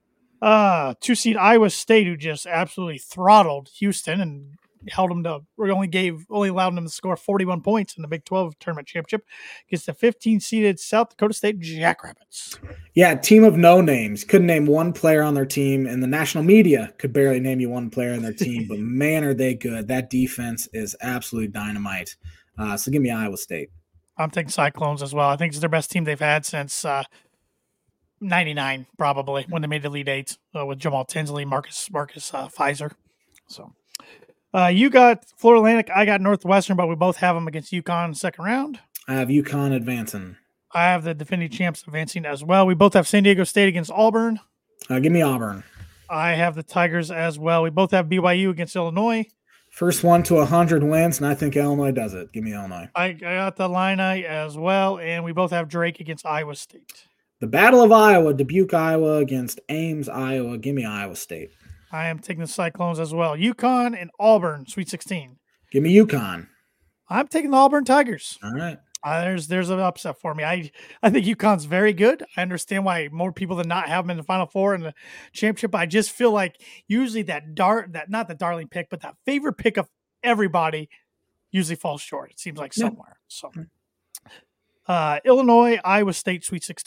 Uh, two seed Iowa State, who just absolutely throttled Houston and held them to, or only gave, only allowed them to score forty-one points in the Big twelve tournament championship against the fifteen seeded South Dakota State Jackrabbits. Yeah, team of no names. Couldn't name one player on their team, and the national media could barely name you one player on their team, but man, are they good. That defense is absolutely dynamite. Uh, so give me Iowa State. I'm taking Cyclones as well. I think it's their best team they've had since uh, ninety-nine, probably, when they made the Elite Eight uh, with Jamal Tinsley, Marcus Marcus uh, Pfizer. So uh, you got Florida Atlantic, I got Northwestern, but we both have them against UConn in the second round. I have UConn advancing. I have the defending champs advancing as well. We both have San Diego State against Auburn. Uh, give me Auburn. I have the Tigers as well. We both have B Y U against Illinois. First one to one hundred wins, and I think Illinois does it. Give me Illinois. I, I got the Illini as well, and we both have Drake against Iowa State. The Battle of Iowa, Dubuque, Iowa against Ames, Iowa. Give me Iowa State. I am taking the Cyclones as well. UConn and Auburn, Sweet sixteen. Give me UConn. I'm taking the Auburn Tigers. All right. Uh, there's there's an upset for me. I I think UConn's very good. I understand why more people than not have them in the Final Four and the championship. I just feel like usually that dart that not the darling pick, but that favorite pick of everybody usually falls short. It seems like somewhere. Yeah. So uh, Illinois, Iowa State, Sweet sixteen.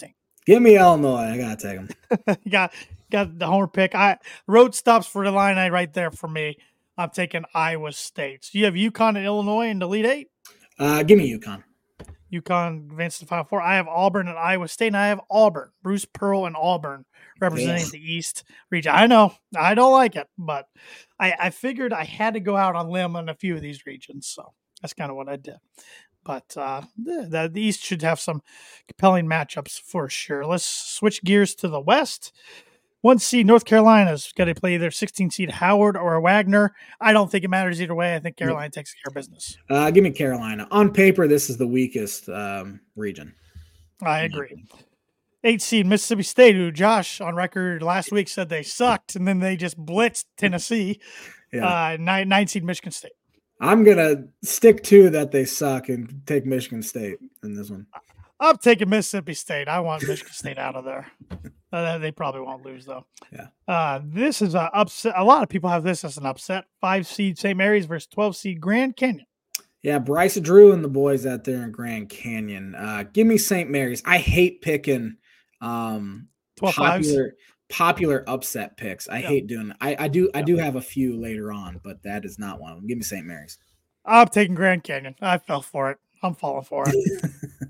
Give me Illinois. I gotta take them. you got got the homer pick. I road stops for the line right there for me. I'm taking Iowa State. So you have UConn and Illinois in the Elite Eight. Uh, give me UConn. UConn advanced to the Final Four. I have Auburn and Iowa State, and I have Auburn. Bruce Pearl and Auburn representing yeah. the East region. I know I don't like it, but I, I figured I had to go out on a limb on a few of these regions, so that's kind of what I did. But uh, the, the East should have some compelling matchups for sure. Let's switch gears to the West. One seed North Carolina's got to play either sixteen seed Howard or Wagner. I don't think it matters either way. I think Carolina yep. takes care of business. Uh, give me Carolina. On paper, this is the weakest um, region. I agree. Eight seed Mississippi State, who Josh on record last week said they sucked, and then they just blitzed Tennessee. Yeah. Uh, nine, nine seed Michigan State. I'm gonna stick to that they suck and take Michigan State in this one. I'm taking Mississippi State. I want Michigan State out of there. Uh, they probably won't lose, though. Yeah. Uh, this is an upset. A lot of people have this as an upset. Five seed Saint Mary's versus twelve seed Grand Canyon. Yeah, Bryce Drew and the boys out there in Grand Canyon. Uh, give me Saint Mary's. I hate picking um, popular popular upset picks. I yeah. hate doing. I, I do. Yeah. I do have a few later on, but that is not one of them. Give me Saint Mary's. I'm taking Grand Canyon. I fell for it. I'm falling for it.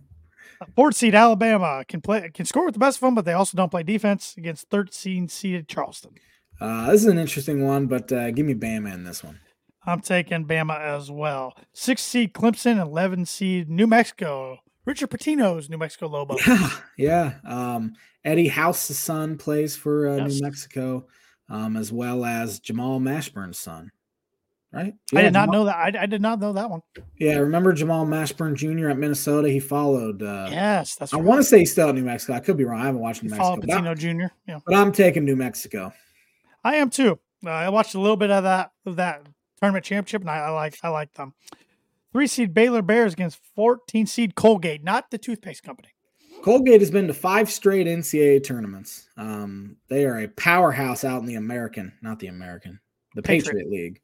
Fourth seed Alabama can play can score with the best of them, but they also don't play defense against thirteen seeded Charleston. Uh, this is an interesting one, but uh, give me Bama in this one. I'm taking Bama as well. Six seed Clemson, eleven seed New Mexico. Richard Pitino's New Mexico Lobos. Yeah, yeah. Um, Eddie House's son plays for uh, yes. New Mexico, um, as well as Jamal Mashburn's son. Right? Yeah, I did not Jamal, know that. I, I did not know that one. Yeah, remember Jamal Mashburn Junior at Minnesota? He followed. Uh, yes, that's. I right. want to say he's still at New Mexico. I could be wrong. I haven't watched New he Mexico. Followed Pitino Junior Yeah, but I'm taking New Mexico. I am too. Uh, I watched a little bit of that of that tournament championship, and I, I like I like them. Three seed Baylor Bears against fourteen seed Colgate, not the toothpaste company. Colgate has been to five straight N C double A tournaments. Um, they are a powerhouse out in the American, not the American, the Patriot, Patriot League.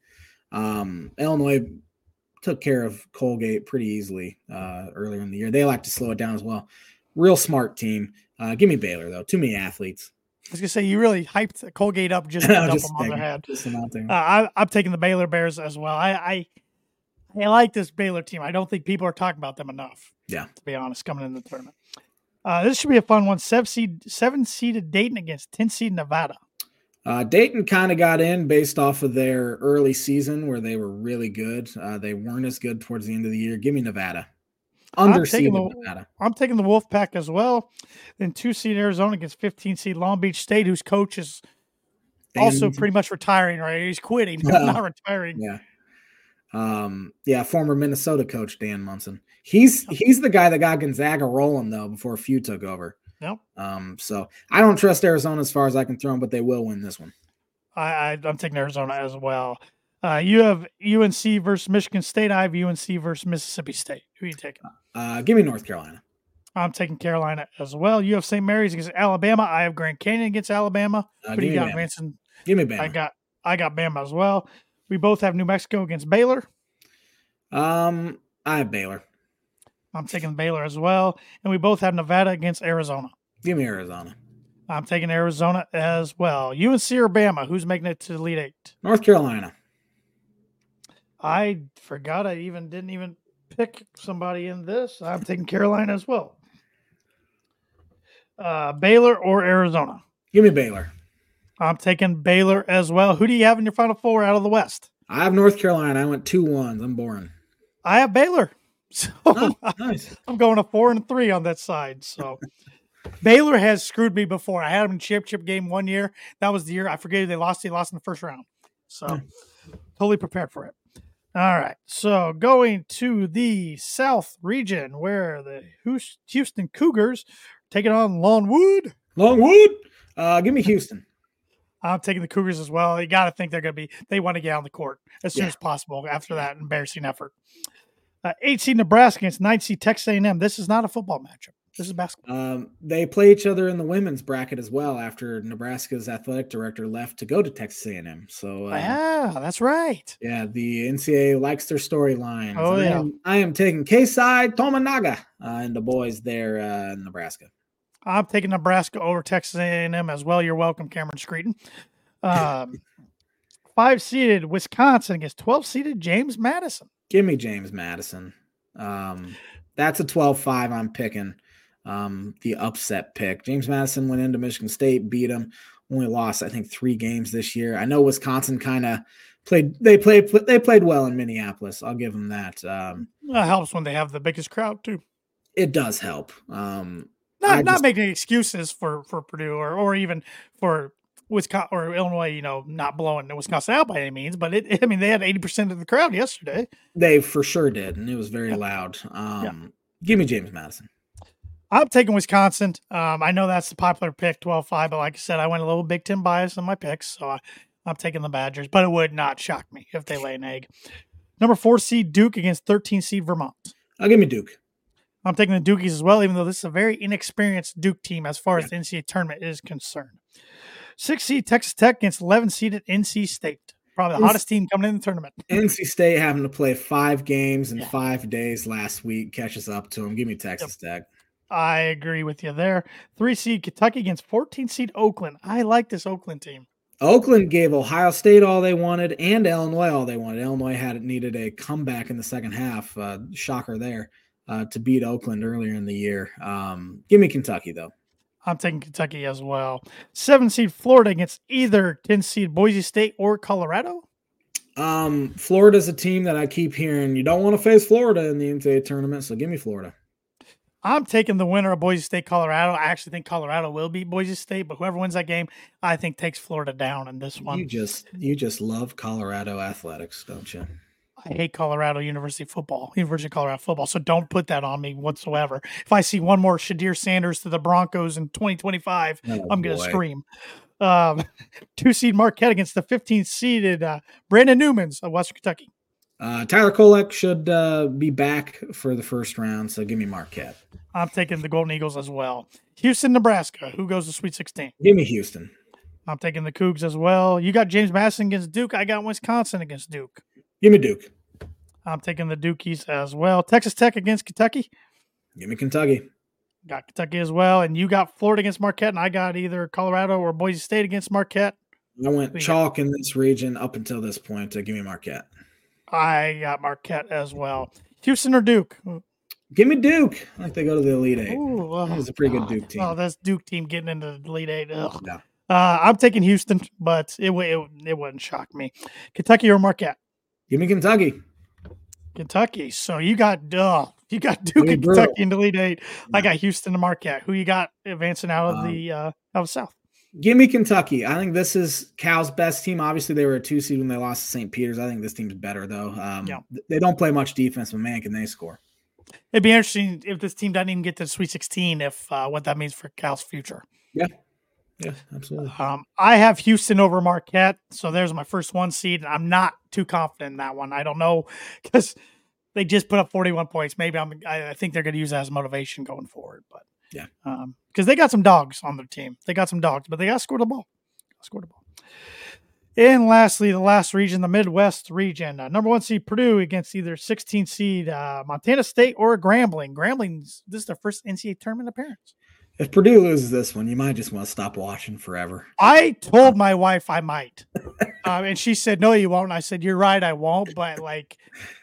Um, Illinois took care of Colgate pretty easily uh, earlier in the year. They like to slow it down as well. Real smart team. Uh, give me Baylor, though. Too many athletes. I was going to say, you really hyped Colgate up just to dump just them on their head. Uh, I, I'm taking the Baylor Bears as well. I, I I like this Baylor team. I don't think people are talking about them enough. Yeah. To be honest, coming in the tournament. Uh, this should be a fun one. Seven seed, seven seeded Dayton against ten seed Nevada. Uh, Dayton kind of got in based off of their early season where they were really good. Uh, they weren't as good towards the end of the year. Give me Nevada. Underseeded Nevada. I'm taking the Wolfpack as well. Then two seed Arizona against fifteen seed Long Beach State, whose coach is Dan also Munson. Pretty much retiring, right? He's quitting, uh, not retiring. Yeah. Um, yeah, former Minnesota coach Dan Munson. He's he's the guy that got Gonzaga rolling, though, before Few took over. Yep. Um, so I don't trust Arizona as far as I can throw them, but they will win this one. I, I I'm taking Arizona as well. Uh, you have U N C versus Michigan State. I have U N C versus Mississippi State. Who are you taking? Uh, give me North Carolina. I'm taking Carolina as well. You have Saint Mary's against Alabama. I have Grand Canyon against Alabama. Uh, Who do you got, Vincent? Give me Bama. I got I got Bama as well. We both have New Mexico against Baylor. Um, I have Baylor. I'm taking Baylor as well. And we both have Nevada against Arizona. Give me Arizona. I'm taking Arizona as well. U N C or Bama? Who's making it to the Elite Eight? North Carolina. I forgot I even didn't even pick somebody in this. I'm taking Carolina as well. Uh, Baylor or Arizona? Give me Baylor. I'm taking Baylor as well. Who do you have in your Final Four out of the West? I have North Carolina. I went two ones. I'm boring. I have Baylor. So oh, nice. I'm going a four and three on that side. So Baylor has screwed me before. I had them in championship game one year. That was the year I forget they lost. They lost in the first round. So Hmm. totally prepared for it. All right. So going to the South region where the Hous- Houston Cougars taking on Longwood. Longwood. Uh, give me Houston. I'm taking the Cougars as well. You got to think they're going to be, they want to get on the court as soon Yeah. as possible after that embarrassing effort. Uh, eight seed Nebraska against nine seed Texas A and M. This is not a football matchup. This is basketball. Um, they play each other in the women's bracket as well after Nebraska's athletic director left to go to Texas A and M. So, uh, yeah, that's right. yeah, the N C double A likes their storylines. Oh, I yeah. am, I am taking K-Side Tominaga uh, and the boys there uh, in Nebraska. I'm taking Nebraska over Texas A and M as well. You're welcome, Cameron Screeton. Um, five-seeded Wisconsin against twelve-seeded James Madison. Give me James Madison. Um, that's a twelve five I'm picking. Um, the upset pick. James Madison went into Michigan State, beat them. Only lost, I think, three games this year. I know Wisconsin kind of played. They played. They played well in Minneapolis. I'll give them that. Um, that helps when they have the biggest crowd too. It does help. Um, not not just, making excuses for for Purdue or or even for Wisconsin or Illinois. You know, not blowing Wisconsin out by any means, but it. I mean, they had eighty percent of the crowd yesterday. They for sure did, and it was very yeah. loud. Um, yeah. Give me James Madison. I'm taking Wisconsin. Um, I know that's the popular pick, twelve five, but like I said, I went a little Big Ten bias on my picks, so I, I'm taking the Badgers, but it would not shock me if they lay an egg. Number four seed Duke against thirteen seed Vermont. I'll give me Duke. I'm taking the Dukies as well, even though this is a very inexperienced Duke team as far yeah. as the N C double A tournament is concerned. Six seed Texas Tech against eleven seeded N C State. Probably the hottest team coming in the tournament. N C State having to play five games in yeah. five days last week catches up to them. Give me Texas yep. Tech. I agree with you there. Three seed Kentucky against fourteen seed Oakland. I like this Oakland team. Oakland gave Ohio State all they wanted and Illinois all they wanted. Illinois had needed a comeback in the second half. Uh, shocker there uh, to beat Oakland earlier in the year. Um, give me Kentucky, though. I'm taking Kentucky as well. Seven seed Florida against either ten seed Boise State or Colorado. Um, Florida's a team that I keep hearing you don't want to face Florida in the N C double A tournament, so give me Florida. I'm taking the winner of Boise State, Colorado. I actually think Colorado will beat Boise State, but whoever wins that game, I think takes Florida down in this one. You just you just love Colorado athletics, don't you? I hate Colorado University football, University of Colorado football, so don't put that on me whatsoever. If I see one more Shadir Sanders to the Broncos in twenty twenty-five, oh, I'm going to scream. Um, two seed Marquette against the fifteenth seeded uh, Brandon Newmans of Western Kentucky. Uh, Tyler Kolek should uh, be back for the first round, so give me Marquette. I'm taking the Golden Eagles as well. Houston, Nebraska. Who goes to Sweet sixteen? Give me Houston. I'm taking the Cougs as well. You got James Madison against Duke. I got Wisconsin against Duke. Give me Duke. I'm taking the Dukies as well. Texas Tech against Kentucky. Give me Kentucky. Got Kentucky as well. And you got Florida against Marquette, and I got either Colorado or Boise State against Marquette. I went chalk in this region up until this point, so give me Marquette. I got Marquette as well. Houston or Duke? Give me Duke. I think they go to the Elite Eight. Ooh, oh, it's a pretty God. good Duke team. Oh, that's Duke team getting into the Elite Eight. Ugh. Yeah. Uh, I'm taking Houston, but it, it it wouldn't shock me. Kentucky or Marquette? Give me Kentucky. Kentucky. So you got uh, you got Duke and Kentucky in the Elite Eight. Yeah. I got Houston and Marquette. Who you got advancing out of um, the uh, out of the South? Give me Kentucky. I think this is Cal's best team. Obviously, they were a two seed when they lost to Saint Peter's. I think this team's better, though. Um, yeah. They don't play much defense, but man, can they score. It'd be interesting if this team doesn't even get to the Sweet sixteen, if uh, what that means for Cal's future. Yeah. Yeah, absolutely. Um, I have Houston over Marquette, so there's my first one seed. And I'm not too confident in that one. I don't know because they just put up forty-one points. Maybe I'm. I think they're going to use that as motivation going forward, but. Yeah, because um, they got some dogs on their team. They got some dogs, but they got to score the ball. Score the ball. And lastly, the last region, the Midwest region. Uh, number one seed Purdue against either sixteenth seed uh, Montana State or Grambling. Grambling's this is their first N C double A tournament appearance. If Purdue loses this one, you might just want to stop watching forever. I told my wife I might, um, and she said, "No, you won't." And I said, "You're right, I won't." But like.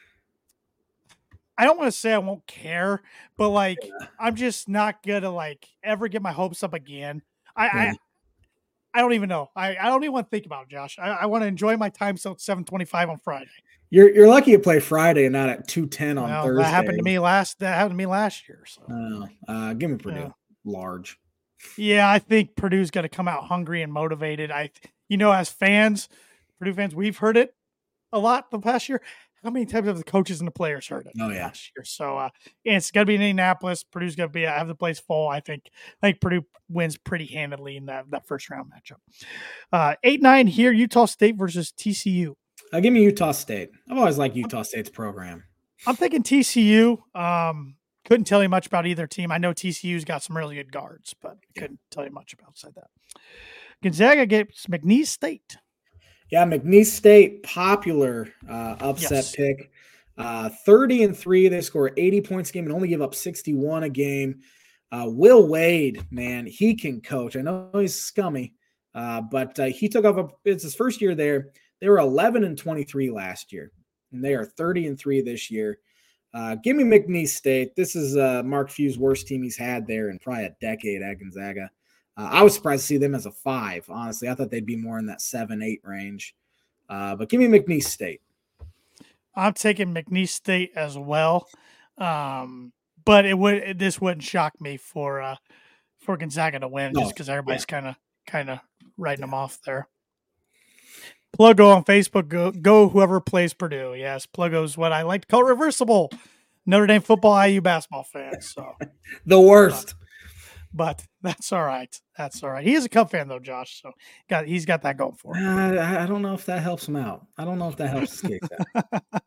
I don't want to say I won't care, but like yeah. I'm just not gonna like ever get my hopes up again. I yeah. I, I don't even know. I, I don't even want to think about it, Josh. I, I want to enjoy my time till seven twenty-five on Friday. You're you're lucky you play Friday and not at two ten on well, Thursday. That happened to me last. That happened to me last year. So uh, uh, give me Purdue yeah. large. Yeah, I think Purdue's going to come out hungry and motivated. I, you know, as fans, Purdue fans, we've heard it a lot the past year. How many times have the coaches and the players heard it? Oh yeah, last year? So uh, yeah, it's got to be in Indianapolis. Purdue's got to be have the place full. I think. I think Purdue wins pretty handily in that that first round matchup. Uh, eight nine here. Utah State versus T C U. Uh, give me Utah State. I've always liked Utah State's program. I'm thinking T C U. Um, couldn't tell you much about either team. I know T C U's got some really good guards, but yeah. couldn't tell you much about outside that. Gonzaga gets McNeese State. Yeah, McNeese State, popular uh, upset yes. pick. Uh, thirty and three, they score eighty points a game and only give up sixty-one a game. Uh, Will Wade, man, he can coach. I know he's scummy, uh, but uh, he took off. A, it's his first year there. They were eleven and twenty-three last year, and they are thirty and three this year. Uh, give me McNeese State. This is uh, Mark Few's worst team he's had there in probably a decade at Gonzaga. Uh, I was surprised to see them as a five, honestly. I thought they'd be more in that seven, eight range. Uh, but give me McNeese State. I'm taking McNeese State as well. Um, but it would this wouldn't shock me for uh, for Gonzaga to win, no, just because everybody's kind of kind of writing yeah. them off there. Pluggo on Facebook, go, go whoever plays Purdue. Yes, Pluggo's what I like to call reversible. Notre Dame football, I U basketball fans. So the worst. But, but that's all right. That's all right. He is a Cub fan though, Josh. So got he's got that going for him. Uh, I don't know if that helps him out. I don't know if that helps his case out.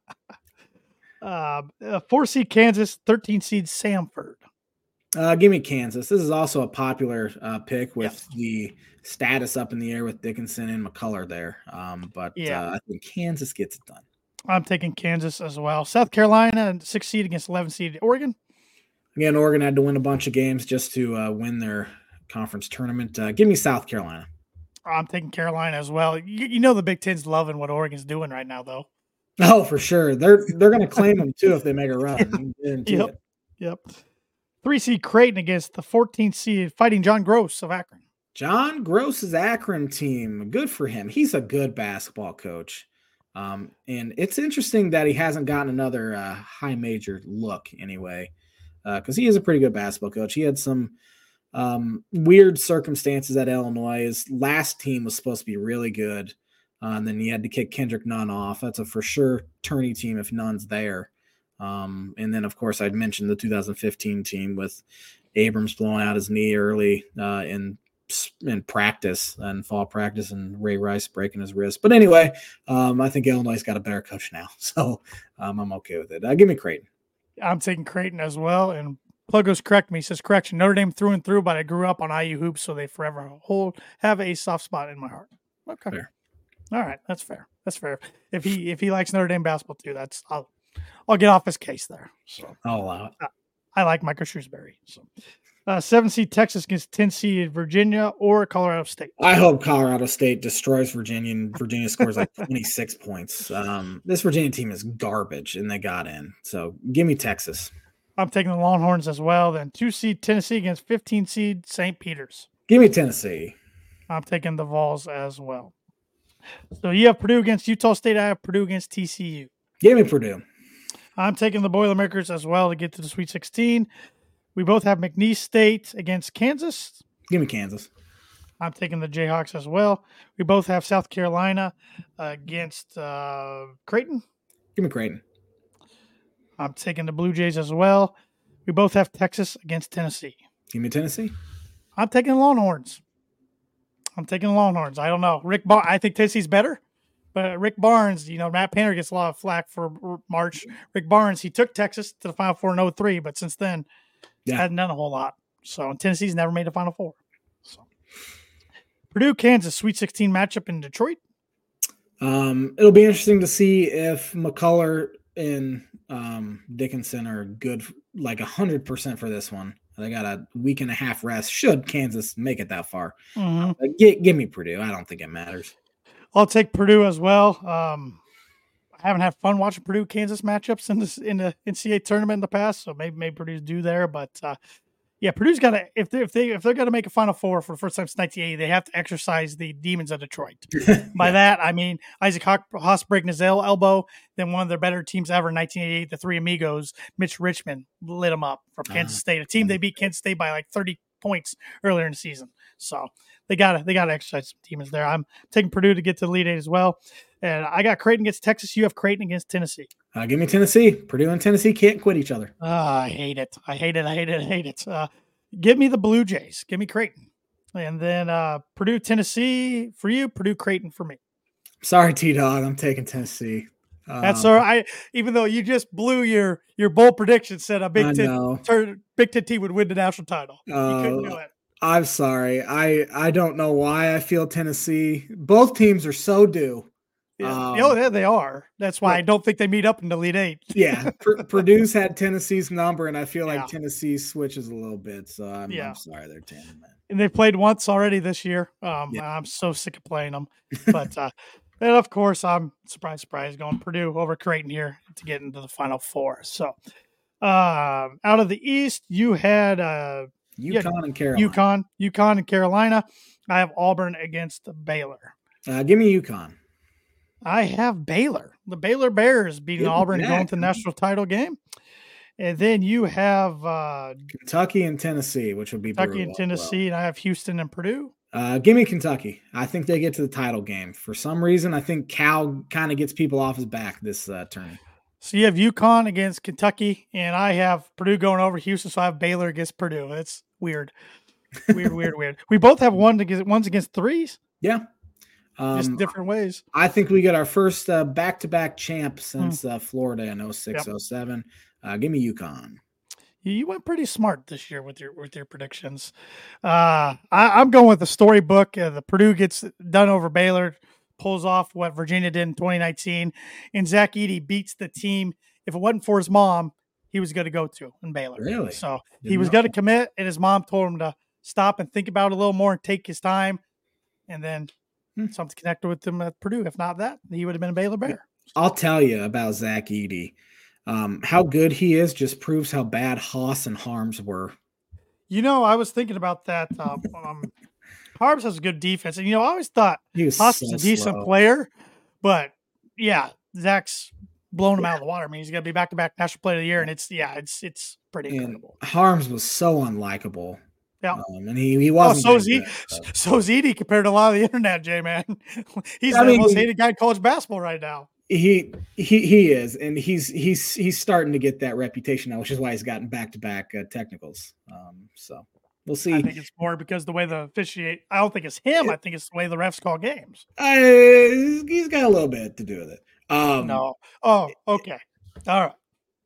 uh, four seed Kansas, thirteen seed Samford. Uh, give me Kansas. This is also a popular uh, pick with yeah. the status up in the air with Dickinson and McCullough there. Um, but yeah. uh, I think Kansas gets it done. I'm taking Kansas as well. South Carolina, six seed against eleven seed Oregon. Again, Oregon had to win a bunch of games just to uh, win their conference tournament. Uh, give me South Carolina. I'm taking Carolina as well. You, you know the Big Ten's loving what Oregon's doing right now, though. Oh, for sure. They're they're going to claim them too if they make a run. Yep. Yep. yep. Three seed Creighton against the fourteenth seed Fighting John Gross of Akron. John Gross's Akron team, good for him. He's a good basketball coach. Um, and it's interesting that he hasn't gotten another uh, high major look anyway, because uh, he is a pretty good basketball coach. He had some um, weird circumstances at Illinois. His last team was supposed to be really good, uh, and then he had to kick Kendrick Nunn off. That's a for sure tourney team if Nunn's there. Um, and then, of course, I'd mentioned the two thousand fifteen team with Abrams blowing out his knee early uh, in in practice and fall practice, and Ray Rice breaking his wrist. But anyway, um, I think Illinois got a better coach now, so um, I'm okay with it. Uh, give me Creighton. I'm taking Creighton as well. And Pluggo's correct me. He says, correction, Notre Dame through and through, but I grew up on I U hoops, so they forever hold have a soft spot in my heart. Okay. Fair. All right. That's fair. That's fair. If he if he likes Notre Dame basketball too, that's I'll I'll get off his case there. So I'll allow it. I, I like Michael Shrewsbury. So uh, seven seed Texas against ten seed Virginia or Colorado State. I hope Colorado State destroys Virginia and Virginia scores like twenty-six points. Um, this Virginia team is garbage and they got in. So give me Texas. I'm taking the Longhorns as well. Then two seed Tennessee against fifteen seed Saint Peter's. Give me Tennessee. I'm taking the Vols as well. So you have Purdue against Utah State. I have Purdue against T C U. Give me Purdue. I'm taking the Boilermakers as well to get to the Sweet sixteen. We both have McNeese State against Kansas. Give me Kansas. I'm taking the Jayhawks as well. We both have South Carolina against uh, Creighton. Give me Creighton. I'm taking the Blue Jays as well. We both have Texas against Tennessee. Give me Tennessee. I'm taking the Longhorns. I'm taking the Longhorns. I don't know. Rick Bar- I think Tennessee's better. But Rick Barnes, you know, Matt Painter gets a lot of flack for March. Rick Barnes, he took Texas to the Final Four in oh three, but since then, yeah. hasn't done a whole lot. So, and Tennessee's never made a Final Four. So, Purdue, Kansas, Sweet sixteen matchup in Detroit. Um, it'll be interesting to see if McCullough and um, Dickinson are good, like one hundred percent for this one. They got a week and a half rest. Should Kansas make it that far? Mm-hmm. Uh, give, give me Purdue. I don't think it matters. I'll take Purdue as well. Um, I haven't had fun watching Purdue Kansas matchups in this in the N C double A tournament in the past, so maybe maybe Purdue's due there. But uh, yeah, Purdue's got to if they if they if they're going to make a Final Four for the first time since nineteen eighty, they have to exercise the demons of Detroit. By yeah. that I mean Isaac Haas breaking his elbow. Then one of their better teams ever in nineteen eighty-eight, the Three Amigos, Mitch Richmond lit them up from Kansas uh, State, a team they beat Kansas State by like thirty points earlier in the season. So they got to they got to exercise some demons there. I'm taking Purdue to get to the Elite Eight as well. And I got Creighton against Texas. You have Creighton against Tennessee. Uh, give me Tennessee. Purdue and Tennessee can't quit each other. Uh, I hate it. I hate it. I hate it. I hate it. Uh, give me the Blue Jays. Give me Creighton. And then uh, Purdue, Tennessee for you. Purdue, Creighton for me. Sorry, T-Dog. I'm taking Tennessee. Um, That's all right. Even though you just blew your your bold prediction, said a Big Ten turn, Big Ten team would win the national title. Uh, you couldn't do it. I'm sorry. I, I don't know why I feel Tennessee. Both teams are so due. Yeah. Um, oh, yeah, they are. That's why but, I don't think they meet up in the Elite Eight. yeah, P- Purdue's had Tennessee's number, and I feel Yeah. like Tennessee switches a little bit. So I'm, Yeah. I'm sorry, they're tandem, man. And they played once already this year. Um, Yeah. I'm so sick of playing them. But uh, and of course, I'm surprised, surprised going Purdue over Creighton here to get into the Final Four. So um, out of the East, you had uh, you UConn had and Carolina. UConn, UConn and Carolina. I have Auburn against Baylor. Uh, give me UConn. I have Baylor. The Baylor Bears beating Give me Auburn and that, going to the man. national title game. And then you have uh, Kentucky and Tennessee, which would be Kentucky brutal and as Tennessee, and I have Houston and Purdue. well. Uh, give me Kentucky. I think they get to the title game. For some reason, I think Cal kind of gets people off his back this uh, tournament. So you have UConn against Kentucky, and I have Purdue going over Houston, so I have Baylor against Purdue. It's weird. Weird, weird, weird. We both have one against ones against threes. Yeah. Um, just different ways. I think we get our first uh, back-to-back champ since uh, Florida in oh six, Yep. oh seven. Uh, give me UConn. You went pretty smart this year with your with your predictions. Uh, I, I'm going with the storybook. Uh, the Purdue gets done over Baylor, pulls off what Virginia did in twenty nineteen, and Zach Edey beats the team. If it wasn't for his mom, he was going to go to in Baylor. Really? So Didn't he was know going to that. commit, and his mom told him to stop and think about it a little more and take his time, and then Hmm. something connected with him at Purdue. If not that, he would have been a Baylor Bear. I'll tell you about Zach Edey. Um, how good he is just proves how bad Haas and Harms were. You know, I was thinking about that. Um, um, Harms has a good defense, and you know, I always thought He was Haas so is a decent slow. player, but yeah, Zach's blown him out of the water. I mean, he's going to be back to back national player of the year, and it's yeah, it's it's pretty And incredible. Harms was so unlikable. Yeah. Um, and he, he Oh, wasn't. so that is he. good, so. So is Edey compared to a lot of the internet, J man. He's I the mean, most hated guy in college basketball right now. He he he is, and he's he's he's starting to get that reputation now, which is why he's gotten back to back technicals. Um, so we'll see. I think it's more because the way the officiate. I don't think it's him. I think it's the way the refs call games. Uh, he's got a little bit to do with it. Um, No. Oh, okay. All right.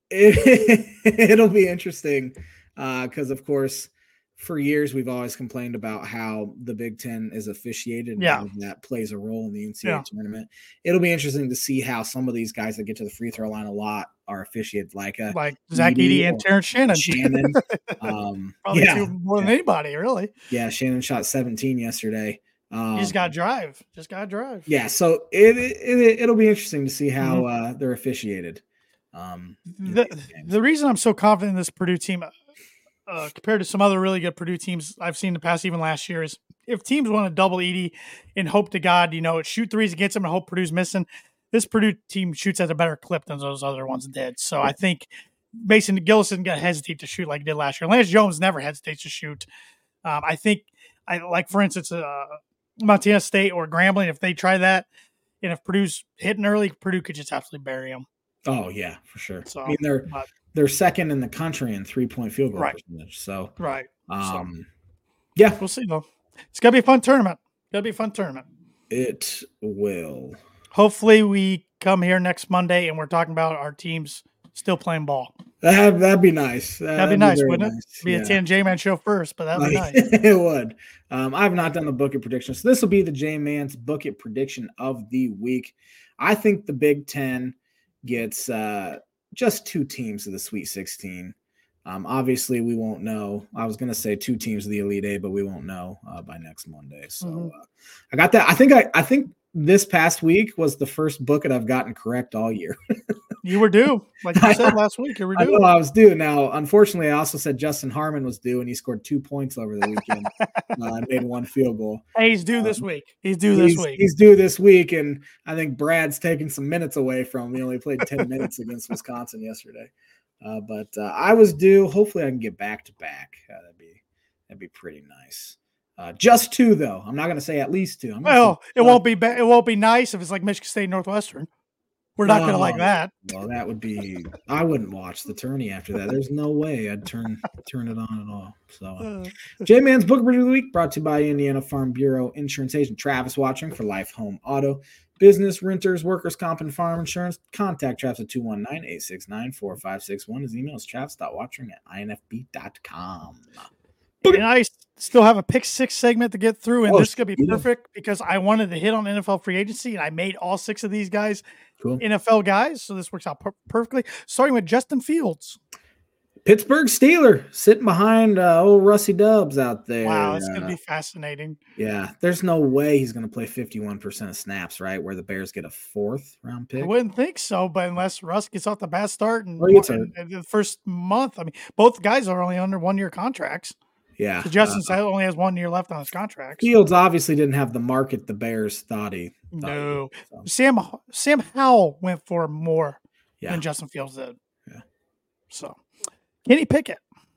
It, it'll be interesting because, uh, of course, for years we've always complained about how the Big Ten is officiated and Yeah. how that plays a role in the N C double A Yeah. tournament. It'll be interesting to see how some of these guys that get to the free throw line a lot are officiated, like a Like Zach Edey Edey and or Terrence Shannon. Shannon. Um, Probably yeah, two more than anybody, really. yeah. Shannon shot seventeen yesterday. Um, You just got to drive. Just got to drive. yeah. So it, it it'll be interesting to see how Mhm. uh, they're officiated. Um, in The, these games. the reason I'm so confident in this Purdue team, uh, compared to some other really good Purdue teams I've seen in the past, even last year, is if teams want to double Edey and hope to God, you know, shoot threes against them and hope Purdue's missing, this Purdue team shoots at a better clip than those other ones did. So I think Mason Gillis isn't going to hesitate to shoot like he did last year. Lance Jones never hesitates to shoot. Um, I think, I like for instance, uh, Montana State or Grambling, if they try that, and if Purdue's hitting early, Purdue could just absolutely bury them. Oh yeah, for sure. So, I mean, they're but- they're second in the country in three point field goal Right. percentage. So, Right. um, yeah, We'll see though. It's gonna be a fun tournament. Gonna be a fun tournament. it will. Hopefully, we come here next Monday and we're talking about our teams still playing ball. That that'd be nice. That'd be nice, very wouldn't it? Be a Yeah. ten J Man show first, but that'd be Like, nice. it would. Um, I've not done the book it prediction, so this will be the J Man's book it prediction of the week. I think the Big Ten gets uh, just two teams of the Sweet sixteen. Um, obviously, we won't know. I was going to say two teams of the Elite Eight, but we won't know uh, by next Monday. So Mhm. uh, I got that. I think I, I think this past week was the first book that I've gotten correct all year. You were due, like you said last week. You were I due. know I was due. Now, unfortunately, I also said Justin Harmon was due, and he scored two points over the weekend uh, and made one field goal. Hey, he's due this Um, week. He's due this he's, week. he's due this week, and I think Brad's taking some minutes away from him. He only played ten minutes against Wisconsin yesterday. Uh, but uh, I was due. Hopefully, I can get back to back. Uh, that'd be that'd be pretty nice. Uh, just two, though. I'm not going to say at least two. I'm gonna Well, say it won't be ba- it won't be nice if it's like Michigan State Northwestern. We're not going to like No. that. Well, that would be. I wouldn't watch the tourney after that. There's no way I'd turn turn it on at all. So, uh, Uh, J Man's Book Review of the Week brought to you by Indiana Farm Bureau Insurance Agent Travis Watching for Life, Home, Auto, Business, Renters, Workers' Comp, and Farm Insurance. Contact Travis at two one nine, eight six nine, four five six one. His email is travis dot watching at I N F B dot com. And I still have a pick six segment to get through, and Oh, this is going to be yeah. perfect because I wanted to hit on N F L free agency, and I made all six of these guys Cool. N F L guys, so this works out per- perfectly. Starting with Justin Fields. Pittsburgh Steeler sitting behind uh, old Russie Dubs out there. Wow, that's going Uh, to be fascinating. yeah, there's no way he's going to play fifty-one percent of snaps, right? Where the Bears get a fourth round I pick. wouldn't think so, but unless Russ gets off the bad start and, Or he gets hurt. and- and the first month, I mean, both guys are only under one year contracts. Yeah. So Justin uh, only has one year left on his contract. Fields obviously didn't have the market the Bears thought he. Thought No, he would, so. Sam Sam Howell went for more Yeah. than Justin Fields did. Yeah. So, Kenny Pickett.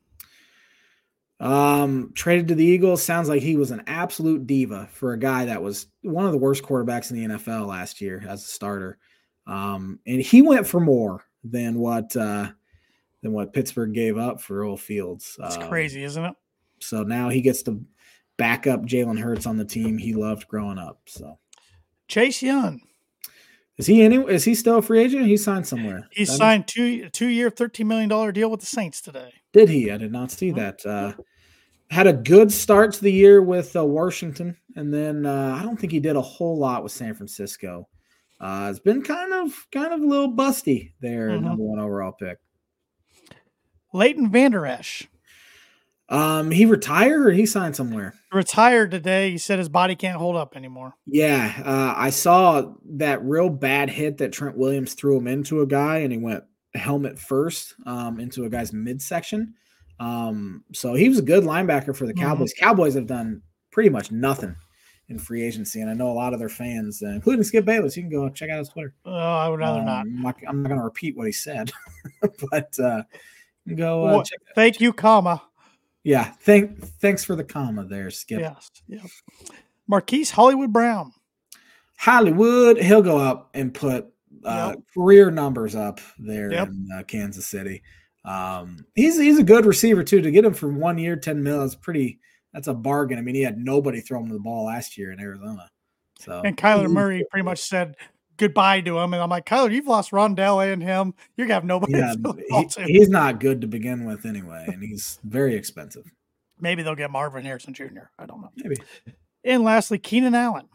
Um, traded to the Eagles. Sounds like he was an absolute diva for a guy that was one of the worst quarterbacks in the N F L last year as a starter. Um, and he went for more than what uh, than what Pittsburgh gave up for old Fields. It's um, crazy, isn't it? So now he gets to back up Jalen Hurts on the team he loved growing up. So Chase Young. is he any? Is he still a free agent? He signed somewhere. He Did signed two two year, thirteen million dollar deal with the Saints today. Did he? I did not see that. Uh, had a good start to the year with uh, Washington, and then uh, I don't think he did a whole lot with San Francisco. Uh, it's been kind of kind of a little busty there, Mhm. number one overall pick. Leighton Vander Esch. Um, he retired or he signed somewhere? Retired today. He said his body can't hold up anymore. Yeah, uh, I saw that real bad hit that Trent Williams threw him into a guy, and he went helmet first um, into a guy's midsection. Um, so he was a good linebacker for the Cowboys. Mm-hmm. Cowboys have done pretty much nothing in free agency, and I know a lot of their fans, uh, including Skip Bayless. You can go check out his Twitter. Oh, I would rather um, not. I'm not, I'm not going to repeat what he said, but uh, go. Uh, well, check thank you, comma. Yeah, thank thanks for the comma there, Skip. Yes, yeah. Marquise Hollywood Brown. Hollywood, he'll go up and put uh, yep. career numbers up there yep. in uh, Kansas City. Um, he's he's a good receiver too. To get him for one year, ten mil is pretty. That's a bargain. I mean, he had nobody throw him the ball last year in Arizona. So and Kyler Murray pretty much said goodbye to him, and I'm like, Kyler, you've lost Rondell and him. You're gonna have nobody. Yeah, he, he's not good to begin with anyway, and he's very expensive. Maybe they'll get Marvin Harrison Junior I don't know. Maybe. And lastly, Keenan Allen.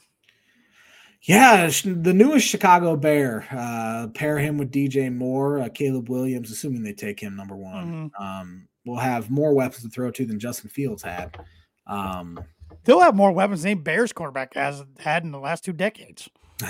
Yeah, the newest Chicago Bear. Uh, pair him with D J Moore, uh, Caleb Williams, assuming they take him number one. Mm-hmm. Um, will have more weapons to throw to than Justin Fields had. Um, They'll have more weapons than Bears quarterback has had in the last two decades.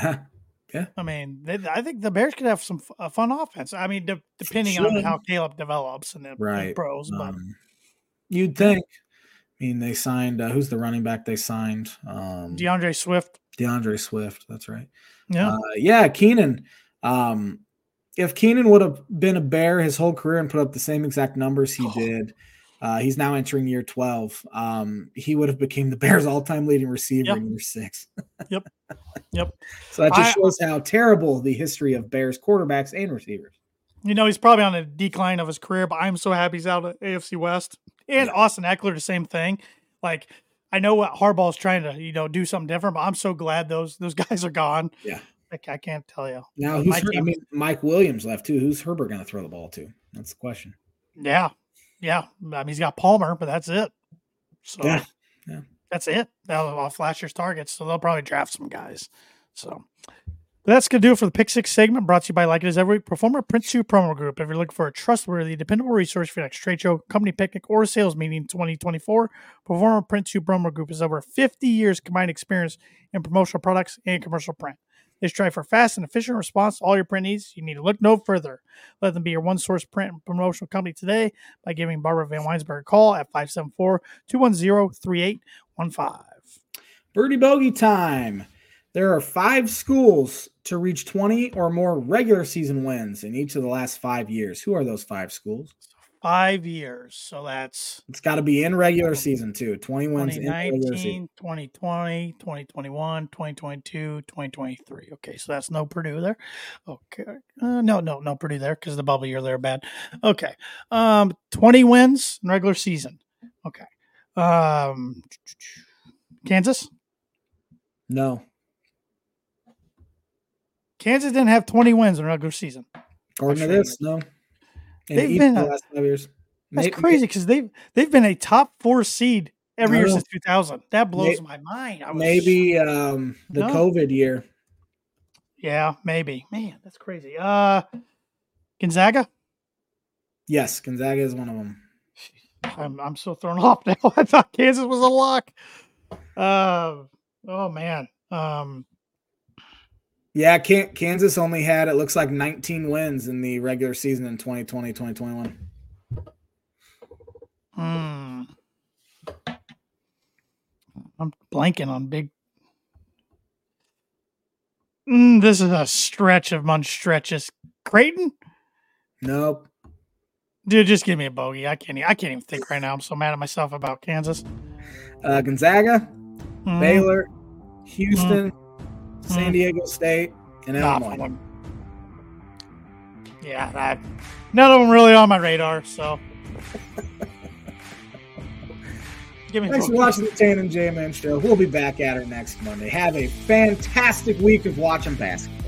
Yeah, I mean, they, I think the Bears could have some uh, fun offense. I mean, de- depending Should. on how Caleb develops and the right. pros, but um, you'd think. I mean, they signed. Uh, who's the running back they signed? Um, DeAndre Swift. DeAndre Swift. That's right. Yeah, uh, yeah. Keenan. Um, if Keenan would have been a Bear his whole career and put up the same exact numbers he oh. did, uh, he's now entering year twelve. Um, he would have become the Bears' all-time leading receiver yep. in year six. Yep. Yep. So that just I, shows how terrible the history of Bears quarterbacks and receivers. You know, he's probably on a decline of his career, but I'm so happy he's out of A F C West. And yeah. Austin Eckler, the same thing. Like, I know what Harbaugh's trying to, you know, do something different, but I'm so glad those those guys are gone. Yeah. Like, I can't tell you. Now, who's Her- I mean, Mike Williams left too. Who's Herbert going to throw the ball to? That's the question. Yeah. Yeah. I mean, he's got Palmer, but that's it. So, yeah. Yeah. That's it. They'll flash your targets, so they'll probably draft some guys. So but that's going to do it for the Pick Six segment, brought to you by Like It Is Every Week. Performer Print two Promo Group. If you're looking for a trustworthy, dependable resource for your next trade show, company picnic, or sales meeting in twenty twenty-four, Performer Print two Promo Group is over fifty years combined experience in promotional products and commercial print. They strive for fast and efficient response to all your print needs. You need to look no further. Let them be your one-source print and promotional company today by giving Barbara Van Weinsberg a call at five seven four, two one zero, three eight one five. Birdie Bogey time. There are five schools to reach twenty or more regular season wins in each of the last five years. Who are those five schools? Five years. So that's... It's got to be in regular season, too. twenty wins in regular season. twenty twenty, twenty twenty-one, twenty twenty-two, twenty twenty-three. Okay, so that's no Purdue there. Okay. Uh, no, no, no Purdue there because the bubble year they're bad. Okay. Um, twenty wins in regular season. Okay. Um, Kansas? No. Kansas didn't have twenty wins in regular season. According to this, no. In They've each been of a, the last five years. That's Maybe, crazy because they've they've been a top four seed every year No. since two thousand. That blows May- my mind. I was, maybe um, the No. COVID year. Yeah, maybe. Man, that's crazy. Uh, Gonzaga. Yes, Gonzaga is one of them. I'm I'm so thrown off now. I thought Kansas was a lock. Uh, oh man. Um, Yeah, Kan- Kansas only had, it looks like, nineteen wins in the regular season in twenty twenty, twenty twenty-one. hmm. I'm blanking on big. Mm, this is a stretch of munch stretches. Creighton, Nope. dude, just give me a bogey. I can't. e- I can't even think right now. I'm so mad at myself about Kansas. Uh, Gonzaga, Mm, Baylor, Houston, San Mm. Diego State, and not Illinois. one. Yeah, that, none of them really on my radar. So, give me. a Thanks for bogey. watching the Tan and J Man Show. We'll be back at her next Monday. Have a fantastic week of watching basketball.